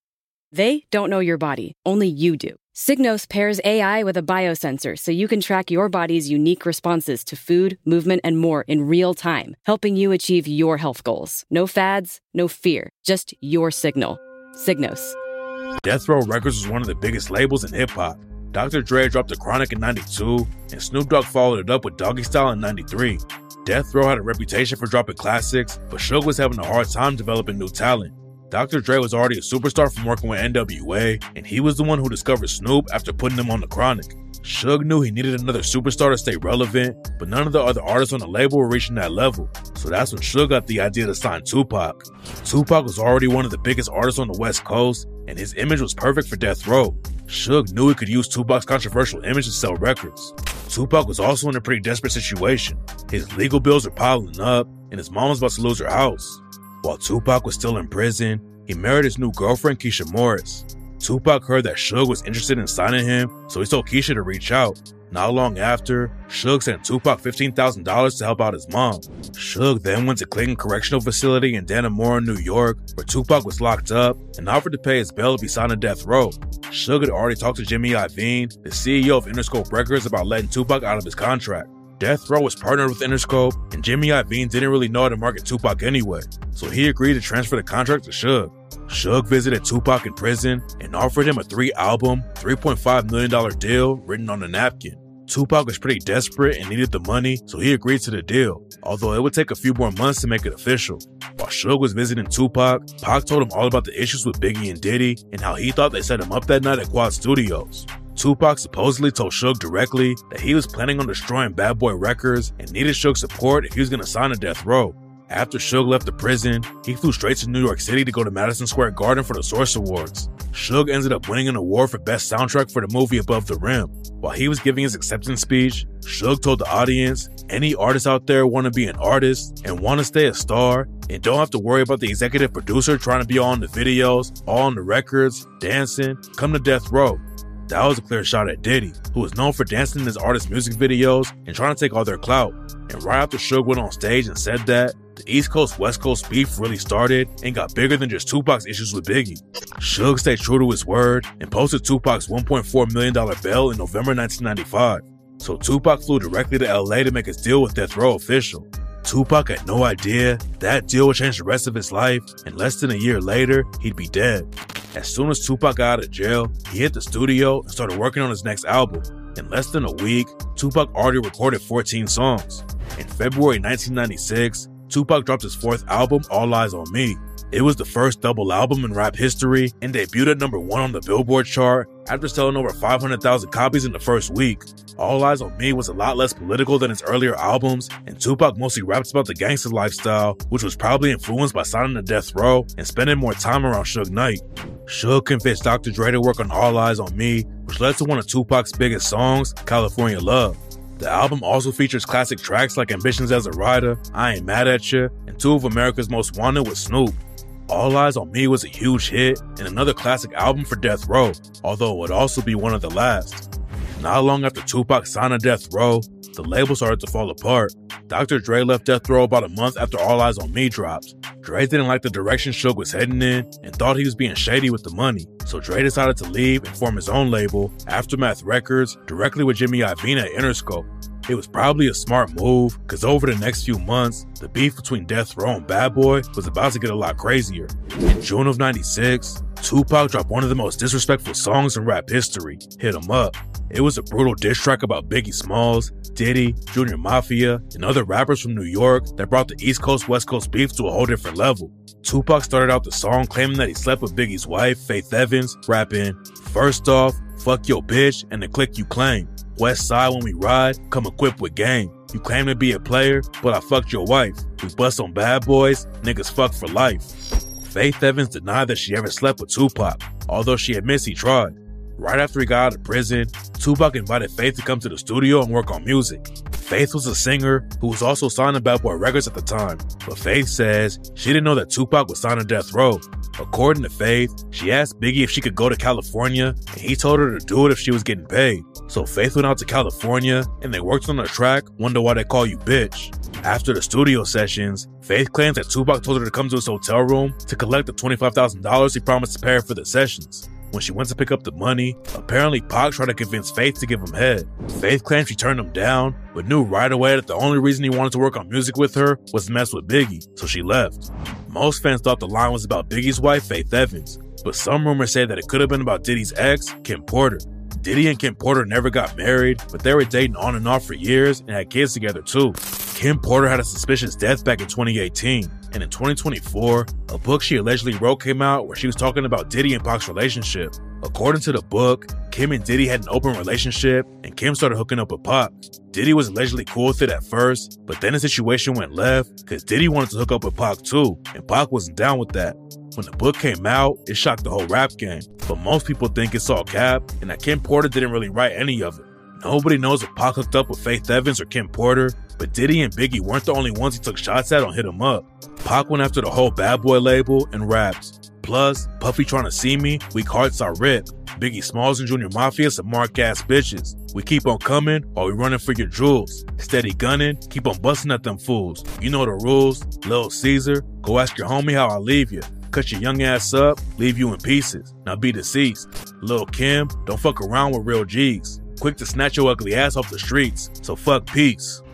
They don't know your body. Only you do. Signos pairs A I with a biosensor so you can track your body's unique responses to food, movement, and more in real time, helping you achieve your health goals. No fads, no fear, just your signal. Signos. Death Row Records was one of the biggest labels in hip-hop. Doctor Dre dropped The Chronic in ninety-two, and Snoop Dogg followed it up with Doggy Style in ninety-three. Death Row had a reputation for dropping classics, but Suge was having a hard time developing new talent. Doctor Dre was already a superstar from working with N W A, and he was the one who discovered Snoop after putting him on The Chronic. Suge knew he needed another superstar to stay relevant, but none of the other artists on the label were reaching that level, so that's when Suge got the idea to sign Tupac. Tupac was already one of the biggest artists on the West Coast, and his image was perfect for Death Row. Suge knew he could use Tupac's controversial image to sell records. Tupac was also in a pretty desperate situation. His legal bills were piling up, and his mom was about to lose her house. While Tupac was still in prison, he married his new girlfriend, Keisha Morris. Tupac heard that Suge was interested in signing him, so he told Keisha to reach out. Not long after, Suge sent Tupac fifteen thousand dollars to help out his mom. Suge then went to Clayton Correctional Facility in Dannemora, New York, where Tupac was locked up, and offered to pay his bail if he signed a death row. Suge had already talked to Jimmy Iovine, the C E O of Interscope Records, about letting Tupac out of his contract. Death Row was partnered with Interscope, and Jimmy Iovine didn't really know how to market Tupac anyway, so he agreed to transfer the contract to Suge. Suge visited Tupac in prison and offered him a three-album, three point five million dollars deal written on a napkin. Tupac was pretty desperate and needed the money, so he agreed to the deal, although it would take a few more months to make it official. While Suge was visiting Tupac, Pac told him all about the issues with Biggie and Diddy and how he thought they set him up that night at Quad Studios. Tupac supposedly told Suge directly that he was planning on destroying Bad Boy Records and needed Suge's support if he was going to sign to Death Row. After Suge left the prison, he flew straight to New York City to go to Madison Square Garden for the Source Awards. Suge ended up winning an award for Best Soundtrack for the movie Above the Rim. While he was giving his acceptance speech, Suge told the audience, any artists out there want to be an artist and want to stay a star and don't have to worry about the executive producer trying to be all in the videos, all on the records, dancing, come to Death Row. That was a clear shot at Diddy, who was known for dancing in his artist music videos and trying to take all their clout. And right after Suge went on stage and said that, the East Coast West Coast beef really started and got bigger than just Tupac's issues with Biggie. Suge stayed true to his word and posted Tupac's one point four million dollars bail in November nineteen ninety-five. So Tupac flew directly to L A to make his deal with Death Row official. Tupac had no idea that deal would change the rest of his life, and less than a year later, he'd be dead. As soon as Tupac got out of jail, he hit the studio and started working on his next album. In less than a week, Tupac already recorded fourteen songs. In February nineteen ninety-six, Tupac dropped his fourth album, All Eyes on Me. It was the first double album in rap history and debuted at number one on the Billboard chart after selling over five hundred thousand copies in the first week. All Eyes on Me was a lot less political than his earlier albums, and Tupac mostly raps about the gangster lifestyle, which was probably influenced by signing to Death Row and spending more time around Suge Knight. Suge convinced Doctor Dre to work on All Eyes on Me, which led to one of Tupac's biggest songs, California Love. The album also features classic tracks like Ambitions as a Rider, I Ain't Mad at Ya, and two of America's Most Wanted with Snoop. All Eyes on Me was a huge hit and another classic album for Death Row, although it would also be one of the last. Not long after Tupac signed to Death Row, the label started to fall apart. Doctor Dre left Death Row about a month after All Eyes on Me dropped. Dre didn't like the direction Suge was heading in and thought he was being shady with the money, so Dre decided to leave and form his own label, Aftermath Records, directly with Jimmy Iovine at Interscope. It was probably a smart move, because over the next few months, the beef between Death Row and Bad Boy was about to get a lot crazier. In June of ninety-six, Tupac dropped one of the most disrespectful songs in rap history, Hit 'Em Up. It was a brutal diss track about Biggie Smalls, Diddy, Junior Mafia, and other rappers from New York that brought the East Coast West Coast beef to a whole different level. Tupac started out the song claiming that he slept with Biggie's wife, Faith Evans, rapping, "First off, fuck your bitch and the clique you claim. West Side when we ride, come equipped with game. You claim to be a player, but I fucked your wife. We bust on bad boys, niggas fuck for life." Faith Evans denied that she ever slept with Tupac, although she admits he tried. Right after he got out of prison, Tupac invited Faith to come to the studio and work on music. Faith was a singer who was also signed to Bad Boy Records at the time, but Faith says she didn't know that Tupac was signed to Death Row. According to Faith, she asked Biggie if she could go to California, and he told her to do it if she was getting paid. So Faith went out to California, and they worked on a track, Wonder Why They Call You Bitch. After the studio sessions, Faith claims that Tupac told her to come to his hotel room to collect the twenty-five thousand dollars he promised to pay her for the sessions. When she went to pick up the money, apparently Pac tried to convince Faith to give him head. Faith claimed she turned him down, but knew right away that the only reason he wanted to work on music with her was to mess with Biggie, so she left. Most fans thought the line was about Biggie's wife, Faith Evans, but some rumors say that it could have been about Diddy's ex, Kim Porter. Diddy and Kim Porter never got married, but they were dating on and off for years and had kids together too. Kim Porter had a suspicious death back in twenty eighteen, and in twenty twenty-four, a book she allegedly wrote came out where she was talking about Diddy and Pac's relationship. According to the book, Kim and Diddy had an open relationship, and Kim started hooking up with Pac. Diddy was allegedly cool with it at first, but then the situation went left because Diddy wanted to hook up with Pac too, and Pac wasn't down with that. When the book came out, it shocked the whole rap game, but most people think it's all cap, and that Kim Porter didn't really write any of it. Nobody knows if Pac hooked up with Faith Evans or Kim Porter, but Diddy and Biggie weren't the only ones he took shots at on Hit 'Em Up. Pac went after the whole Bad Boy label and raps. Plus, Puffy Trying to See Me, Weak Hearts I Rip, Biggie Smalls and Junior Mafia some mark-ass bitches. We keep on coming while we running for your jewels. Steady gunning, keep on busting at them fools. You know the rules. Lil Caesar, go ask your homie how I leave you. Cut your young ass up, leave you in pieces. Now be deceased. Lil Kim, don't fuck around with real G's. Quick to snatch your ugly ass off the streets, so fuck peace.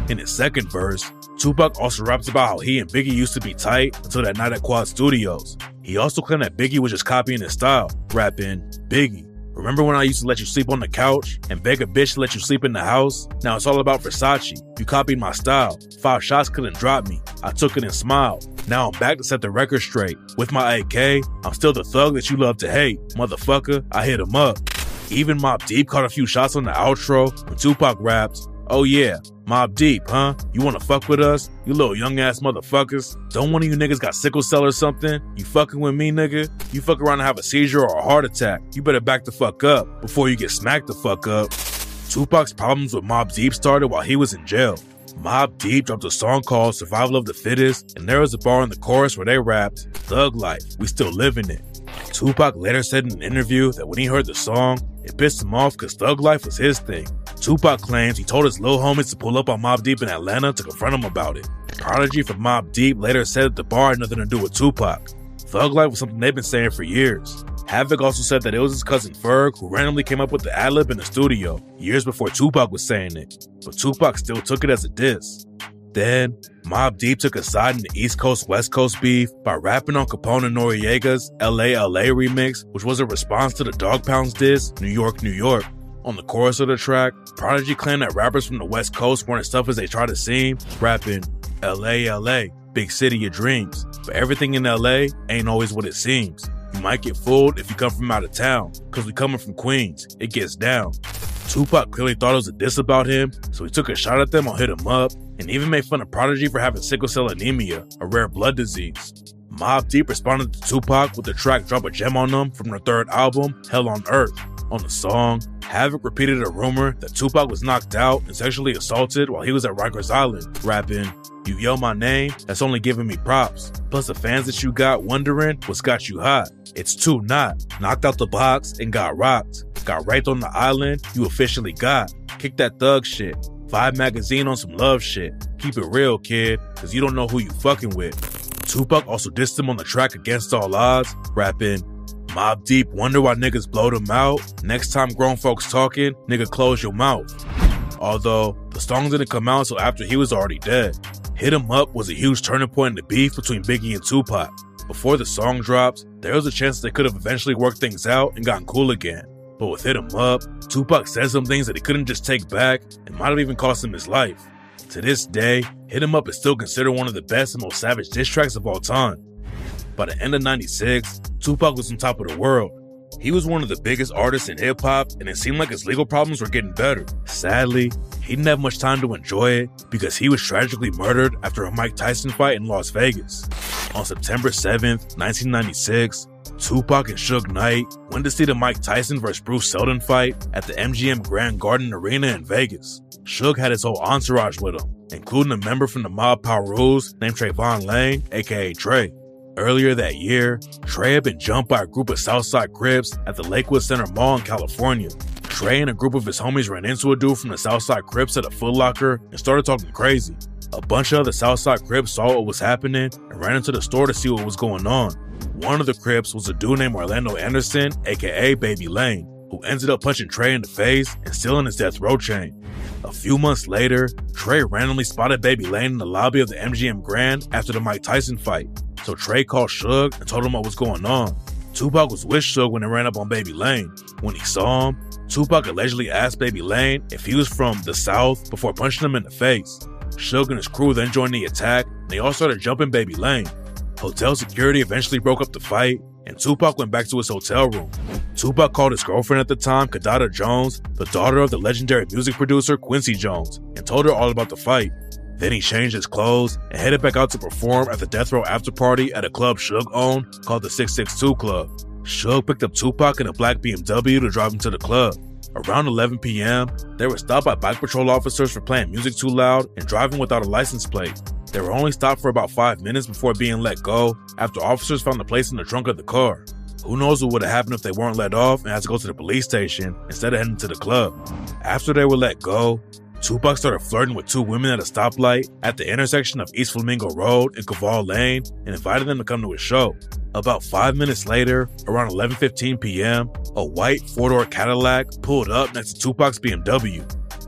In his second verse, Tupac also raps about how he and Biggie used to be tight until that night at Quad Studios. He also claimed that Biggie was just copying his style, rapping, "Biggie, remember when I used to let you sleep on the couch and beg a bitch to let you sleep in the house? Now it's all about Versace. You copied my style. Five shots couldn't drop me. I took it and smiled. Now I'm back to set the record straight. With my A K, I'm still the thug that you love to hate. Motherfucker, I hit him up." Even Mobb Deep caught a few shots on the outro when Tupac raps, "Oh yeah, Mobb Deep, huh? You wanna fuck with us? You little young ass motherfuckers. Don't one of you niggas got sickle cell or something? You fucking with me, nigga? You fuck around and have a seizure or a heart attack. You better back the fuck up before you get smacked the fuck up." Tupac's problems with Mobb Deep started while he was in jail. Mobb Deep dropped a song called Survival of the Fittest, and there was a bar in the chorus where they rapped, "Thug life, we still living it." Tupac later said in an interview that when he heard the song, it pissed him off because thug life was his thing. Tupac claims he told his little homies to pull up on Mobb Deep in Atlanta to confront him about it. Prodigy from Mobb Deep later said that the bar had nothing to do with Tupac. Thug life was something they've been saying for years. Havoc also said that it was his cousin Ferg who randomly came up with the ad-lib in the studio years before Tupac was saying it, but Tupac still took it as a diss. Then, Mobb Deep took a side in the East Coast West Coast beef by rapping on Capone and Noriega's L A L A remix, which was a response to the Dog Pound's diss, New York, New York. On the chorus of the track, Prodigy claimed that rappers from the West Coast weren't as tough as they try to seem, rapping, "L A L A, big city of dreams, but everything in L A ain't always what it seems. You might get fooled if you come from out of town, cause we coming from Queens, it gets down." Tupac clearly thought it was a diss about him, so he took a shot at them on Hit 'Em Up, and even made fun of Prodigy for having sickle cell anemia, a rare blood disease. Mobb Deep responded to Tupac with the track Drop a Gem on Them from their third album, Hell on Earth. On the song, Havoc repeated a rumor that Tupac was knocked out and sexually assaulted while he was at Rikers Island, rapping, "You yell my name, that's only giving me props. Plus the fans that you got wondering what's got you hot. It's too not. Knocked out the box and got rocked. Got raped on the island, you officially got. Kick that thug shit. Vibe magazine on some love shit. Keep it real, kid, cause you don't know who you fucking with." Tupac also dissed him on the track Against All Odds, rapping, "Mobb Deep wonder why niggas blowed him out. Next time grown folks talking, nigga close your mouth." Although, the song didn't come out until after he was already dead. Hit 'Em Up was a huge turning point in the beef between Biggie and Tupac. Before the song dropped, there was a chance they could have eventually worked things out and gotten cool again. But with Hit 'Em Up, Tupac said some things that he couldn't just take back and might have even cost him his life. To this day, Hit 'Em Up is still considered one of the best and most savage diss tracks of all time. By the end of ninety-six, Tupac was on top of the world. He was one of the biggest artists in hip-hop, and it seemed like his legal problems were getting better. Sadly, he didn't have much time to enjoy it because he was tragically murdered after a Mike Tyson fight in Las Vegas. On September seventh, nineteen ninety-six, Tupac and Suge Knight went to see the Mike Tyson versus Bruce Seldon fight at the M G M Grand Garden Arena in Vegas. Suge had his whole entourage with him, including a member from the Mob Power Rules named Trayvon Lane, aka Trey. Earlier that year, Trey had been jumped by a group of Southside Crips at the Lakewood Center Mall in California. Trey and a group of his homies ran into a dude from the Southside Crips at a Foot Locker and started talking crazy. A bunch of other Southside Crips saw what was happening and ran into the store to see what was going on. One of the Crips was a dude named Orlando Anderson, aka Baby Lane, who ended up punching Trey in the face and stealing his death row chain. A few months later, Trey randomly spotted Baby Lane in the lobby of the M G M Grand after the Mike Tyson fight. So Trey called Suge and told him what was going on. Tupac was with Suge when they ran up on Baby Lane. When he saw him, Tupac allegedly asked Baby Lane if he was from the South before punching him in the face. Suge and his crew then joined the attack, and they all started jumping Baby Lane. Hotel security eventually broke up the fight, and Tupac went back to his hotel room. Tupac called his girlfriend at the time, Kadada Jones, the daughter of the legendary music producer Quincy Jones, and told her all about the fight. Then he changed his clothes and headed back out to perform at the Death Row after party at a club Suge owned called the six six two Club. Suge picked up Tupac in a black B M W to drive him to the club. Around eleven p.m., they were stopped by bike patrol officers for playing music too loud and driving without a license plate. They were only stopped for about five minutes before being let go after officers found the place in the trunk of the car. Who knows what would have happened if they weren't let off and had to go to the police station instead of heading to the club. After they were let go, Tupac started flirting with two women at a stoplight at the intersection of East Flamingo Road and Caval Lane and invited them to come to his show. About five minutes later, around eleven fifteen p.m., a white four-door Cadillac pulled up next to Tupac's B M W.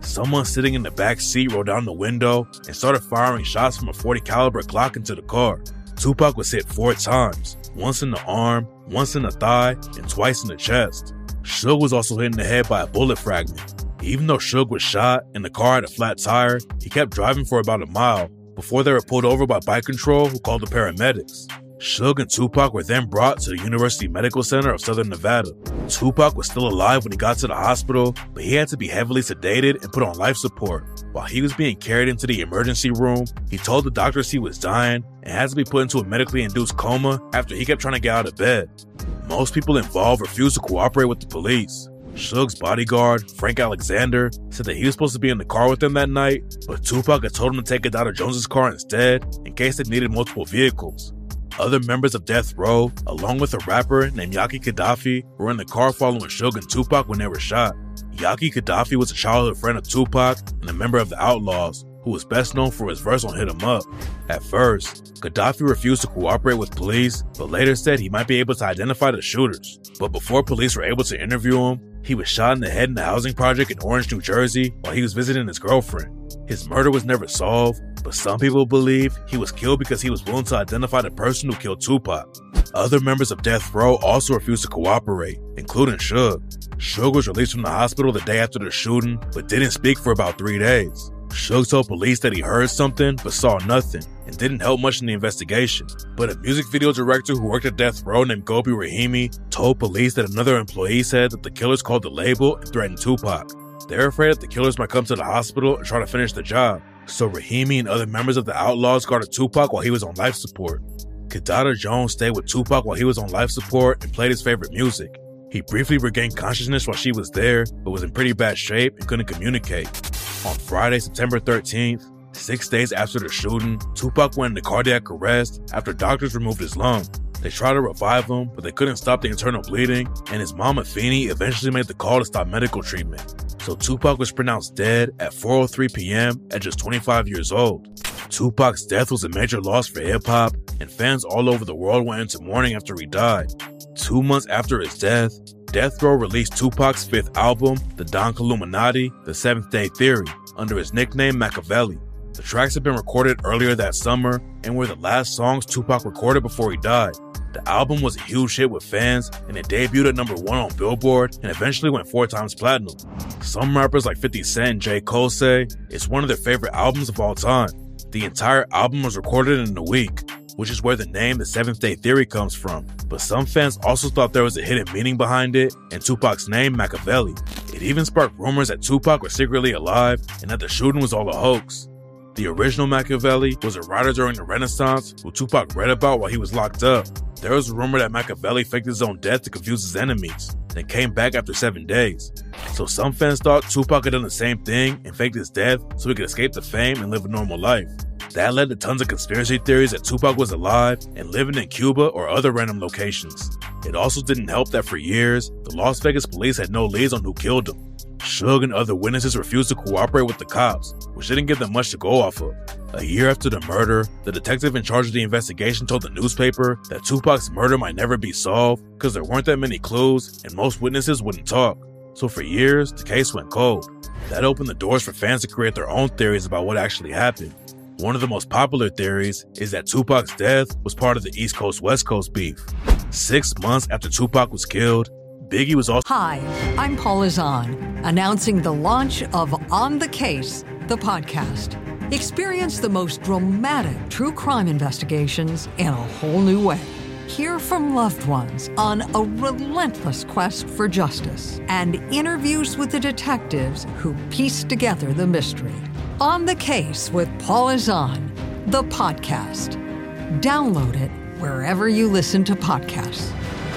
Someone sitting in the back seat rolled down the window and started firing shots from a forty caliber Glock into the car. Tupac was hit four times, once in the arm, once in the thigh, and twice in the chest. Suge was also hit in the head by a bullet fragment. Even though Suge was shot and the car had a flat tire, he kept driving for about a mile before they were pulled over by bike control, who called the paramedics. Suge and Tupac were then brought to the University Medical Center of Southern Nevada. Tupac was still alive when he got to the hospital, but he had to be heavily sedated and put on life support. While he was being carried into the emergency room, he told the doctors he was dying and had to be put into a medically induced coma after he kept trying to get out of bed. Most people involved refused to cooperate with the police. Suge's bodyguard, Frank Alexander, said that he was supposed to be in the car with them that night, but Tupac had told him to take Kidada Jones's car instead in case they needed multiple vehicles. Other members of Death Row, along with a rapper named Yaki Gaddafi, were in the car following Suge and Tupac when they were shot. Yaki Gaddafi was a childhood friend of Tupac and a member of the Outlaws, who was best known for his verse on Hit 'Em Up. At first, Gaddafi refused to cooperate with police, but later said he might be able to identify the shooters. But before police were able to interview him, he was shot in the head in the housing project in Orange, New Jersey, while he was visiting his girlfriend. His murder was never solved, but some people believe he was killed because he was willing to identify the person who killed Tupac. Other members of Death Row also refused to cooperate, including Suge. Suge was released from the hospital the day after the shooting, but didn't speak for about three days. Suge told police that he heard something but saw nothing and didn't help much in the investigation. But a music video director who worked at Death Row named Gobi Rahimi told police that another employee said that the killers called the label and threatened Tupac. They're afraid that the killers might come to the hospital and try to finish the job, so Rahimi and other members of the Outlaws guarded Tupac while he was on life support. Kidada Jones stayed with Tupac while he was on life support and played his favorite music. He briefly regained consciousness while she was there, but was in pretty bad shape and couldn't communicate. On Friday, September thirteenth, six days after the shooting, Tupac went into cardiac arrest after doctors removed his lung. They tried to revive him, but they couldn't stop the internal bleeding, and his mom, Afeni, eventually made the call to stop medical treatment. So Tupac was pronounced dead at four oh three p.m. at just twenty-five years old. Tupac's death was a major loss for hip-hop, and fans all over the world went into mourning after he died. Two months after his death, Death Row released Tupac's fifth album, The Don Illuminati, The Seventh Day Theory, under his nickname Machiavelli. The tracks had been recorded earlier that summer and were the last songs Tupac recorded before he died. The album was a huge hit with fans, and it debuted at number one on Billboard and eventually went four times platinum. Some rappers like fifty Cent and J. Cole say it's one of their favorite albums of all time. The entire album was recorded in a week, which is where the name The Seventh Day Theory comes from. But some fans also thought there was a hidden meaning behind it and Tupac's name, Machiavelli. It even sparked rumors that Tupac was secretly alive and that the shooting was all a hoax. The original Machiavelli was a writer during the Renaissance who Tupac read about while he was locked up. There was a rumor that Machiavelli faked his own death to confuse his enemies, then came back after seven days. So some fans thought Tupac had done the same thing and faked his death so he could escape the fame and live a normal life. That led to tons of conspiracy theories that Tupac was alive and living in Cuba or other random locations. It also didn't help that for years, the Las Vegas police had no leads on who killed him. Suge and other witnesses refused to cooperate with the cops, which didn't give them much to go off of. A year after the murder, the detective in charge of the investigation told the newspaper that Tupac's murder might never be solved because there weren't that many clues and most witnesses wouldn't talk. So for years, the case went cold. That opened the doors for fans to create their own theories about what actually happened. One of the most popular theories is that Tupac's death was part of the East Coast-West Coast beef. Six months after Tupac was killed, Biggie was also— Hi, I'm Paula Zahn, announcing the launch of On the Case, the podcast. Experience the most dramatic true crime investigations in a whole new way. Hear from loved ones on a relentless quest for justice and interviews with the detectives who piece together the mystery. On the Case with Paula Zahn, the podcast. Download it wherever you listen to podcasts.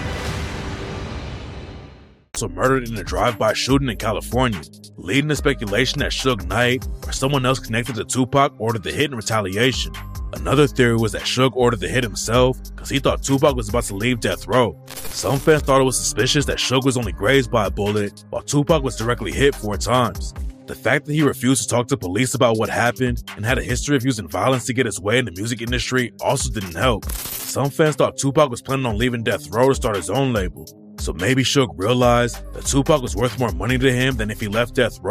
Murdered in a drive-by shooting in California, leading to speculation that Suge Knight or someone else connected to Tupac ordered the hit in retaliation. Another theory was that Suge ordered the hit himself because he thought Tupac was about to leave Death Row. Some fans thought it was suspicious that Suge was only grazed by a bullet while Tupac was directly hit four times. The fact that he refused to talk to police about what happened and had a history of using violence to get his way in the music industry also didn't help. Some fans thought Tupac was planning on leaving Death Row to start his own label. So maybe Suge realized that Tupac was worth more money to him than if he left Death Row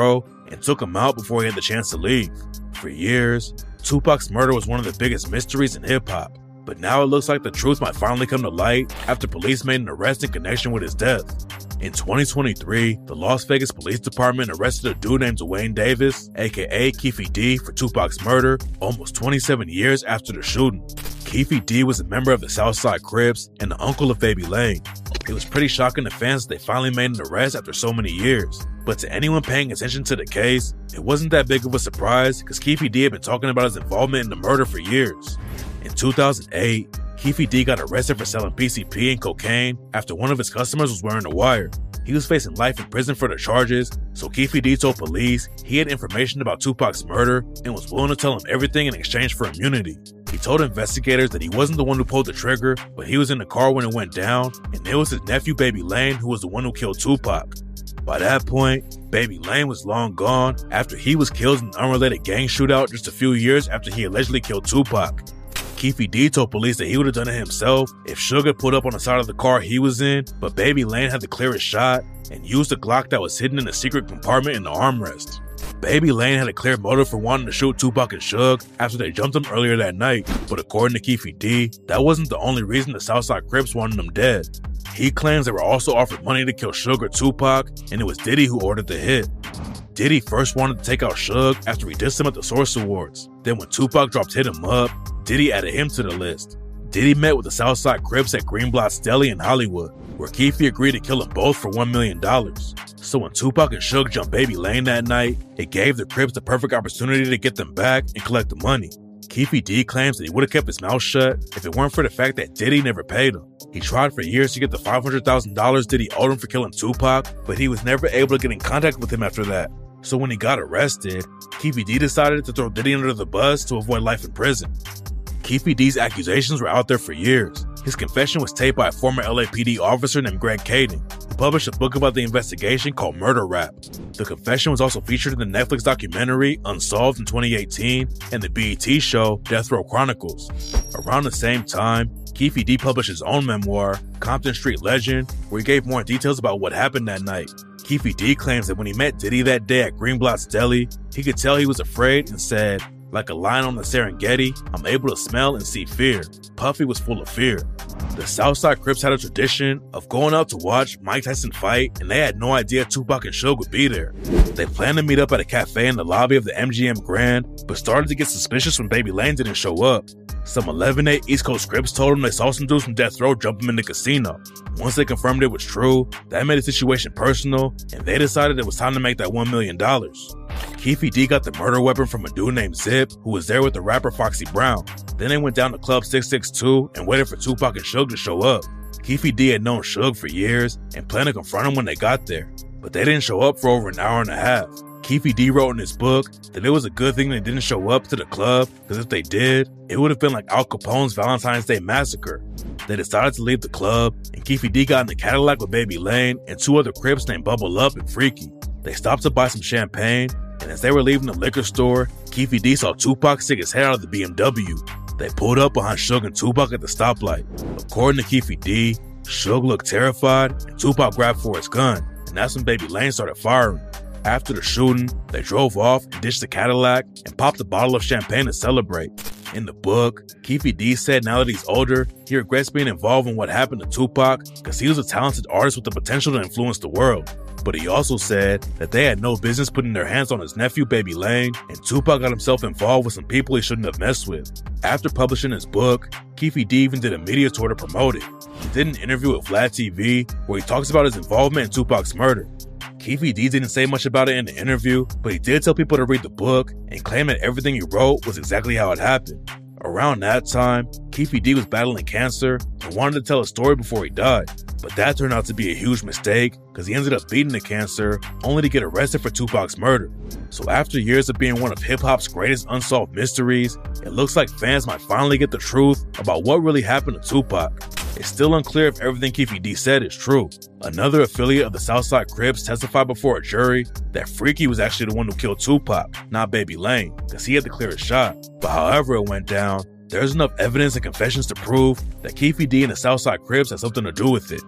and took him out before he had the chance to leave. For years, Tupac's murder was one of the biggest mysteries in hip-hop, but now it looks like the truth might finally come to light after police made an arrest in connection with his death. In twenty twenty-three, the Las Vegas Police Department arrested a dude named Dwayne Davis, aka Keffe D, for Tupac's murder almost twenty-seven years after the shooting. Keffe D was a member of the Southside Crips and the uncle of Baby Lane. It was pretty shocking to fans that they finally made an arrest after so many years. But to anyone paying attention to the case, it wasn't that big of a surprise because Keffe D had been talking about his involvement in the murder for years. In two thousand eight, Keffe D got arrested for selling P C P and cocaine after one of his customers was wearing a wire. He was facing life in prison for the charges, so Keffe D told police he had information about Tupac's murder and was willing to tell him everything in exchange for immunity. He told investigators that he wasn't the one who pulled the trigger, but he was in the car when it went down, and it was his nephew Baby Lane who was the one who killed Tupac. By that point, Baby Lane was long gone after he was killed in an unrelated gang shootout just a few years after he allegedly killed Tupac. Keffe D told police that he would have done it himself if Suge had pulled up on the side of the car he was in, but Baby Lane had the clearest shot and used a Glock that was hidden in a secret compartment in the armrest. Baby Lane had a clear motive for wanting to shoot Tupac and Suge after they jumped him earlier that night, but according to Keffe D, that wasn't the only reason the Southside Crips wanted them dead. He claims they were also offered money to kill Suge or Tupac, and it was Diddy who ordered the hit. Diddy first wanted to take out Suge after he dissed him at the Source Awards. Then when Tupac dropped Hit 'Em Up, Diddy added him to the list. Diddy met with the Southside Crips at Greenblatt's Deli in Hollywood, where Keffe agreed to kill them both for one million dollars. So when Tupac and Suge jumped Baby Lane that night, it gave the Crips the perfect opportunity to get them back and collect the money. Keffe D claims that he would have kept his mouth shut if it weren't for the fact that Diddy never paid him. He tried for years to get the five hundred thousand dollars Diddy owed him for killing Tupac, but he was never able to get in contact with him after that. So when he got arrested, Keffe D decided to throw Diddy under the bus to avoid life in prison. Keffe D's accusations were out there for years. His confession was taped by a former L A P D officer named Greg Kading, who published a book about the investigation called Murder Rap. The confession was also featured in the Netflix documentary Unsolved in twenty eighteen and the B E T show Death Row Chronicles. Around the same time, Keffe D published his own memoir, Compton Street Legend, where he gave more details about what happened that night. Keffe D claims that when he met Diddy that day at Greenblatt's Deli, he could tell he was afraid and said, "Like a lion on the Serengeti, I'm able to smell and see fear." Puffy was full of fear. The Southside Crips had a tradition of going out to watch Mike Tyson fight, and they had no idea Tupac and Suge would be there. They planned to meet up at a cafe in the lobby of the M G M Grand, but started to get suspicious when Baby Lane didn't show up. Some eleven eight East Coast Crips told them they saw some dudes from Death Row jump him in the casino. Once they confirmed it was true, that made the situation personal, and they decided it was time to make that one million dollars. Keffe D got the murder weapon from a dude named Zip, who was there with the rapper Foxy Brown. Then they went down to Club six six two and waited for Tupac and Suge to show up. Keffe D had known Suge for years and planned to confront him when they got there, but they didn't show up for over an hour and a half. Keffe D wrote in his book that it was a good thing they didn't show up to the club, because if they did, it would have been like Al Capone's Valentine's Day Massacre. They decided to leave the club, and Keffe D got in the Cadillac with Baby Lane and two other Crips named Bubble Up and Freaky. They stopped to buy some champagne, and as they were leaving the liquor store, Keffe D saw Tupac stick his head out of the B M W. They pulled up behind Suge and Tupac at the stoplight. According to Keffe D, Suge looked terrified, and Tupac grabbed for his gun, and that's when Baby Lane started firing. After the shooting, they drove off and ditched the Cadillac and popped a bottle of champagne to celebrate. In the book, Keffe D said now that he's older, he regrets being involved in what happened to Tupac because he was a talented artist with the potential to influence the world. But he also said that they had no business putting their hands on his nephew Baby Lane, and Tupac got himself involved with some people he shouldn't have messed with. After publishing his book, Keffe D even did a media tour to promote it. He did an interview with Vlad T V where he talks about his involvement in Tupac's murder. Keffe D didn't say much about it in the interview, but he did tell people to read the book and claim that everything he wrote was exactly how it happened. Around that time, Keffe D was battling cancer and wanted to tell a story before he died, but that turned out to be a huge mistake because he ended up beating the cancer only to get arrested for Tupac's murder. So after years of being one of hip-hop's greatest unsolved mysteries, it looks like fans might finally get the truth about what really happened to Tupac. It's still unclear if everything Keffe D said is true. Another affiliate of the Southside Crips testified before a jury that Freaky was actually the one who killed Tupac, not Baby Lane, because he had the clearest shot. But however it went down, there's enough evidence and confessions to prove that Keffe D and the Southside Crips had something to do with it.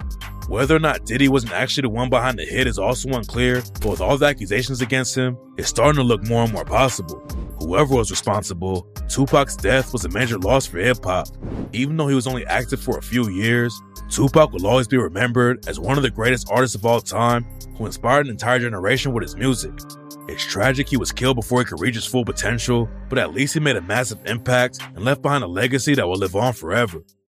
Whether or not Diddy wasn't actually the one behind the hit is also unclear, but with all the accusations against him, it's starting to look more and more possible. Whoever was responsible, Tupac's death was a major loss for hip-hop. Even though he was only active for a few years, Tupac will always be remembered as one of the greatest artists of all time who inspired an entire generation with his music. It's tragic he was killed before he could reach his full potential, but at least he made a massive impact and left behind a legacy that will live on forever.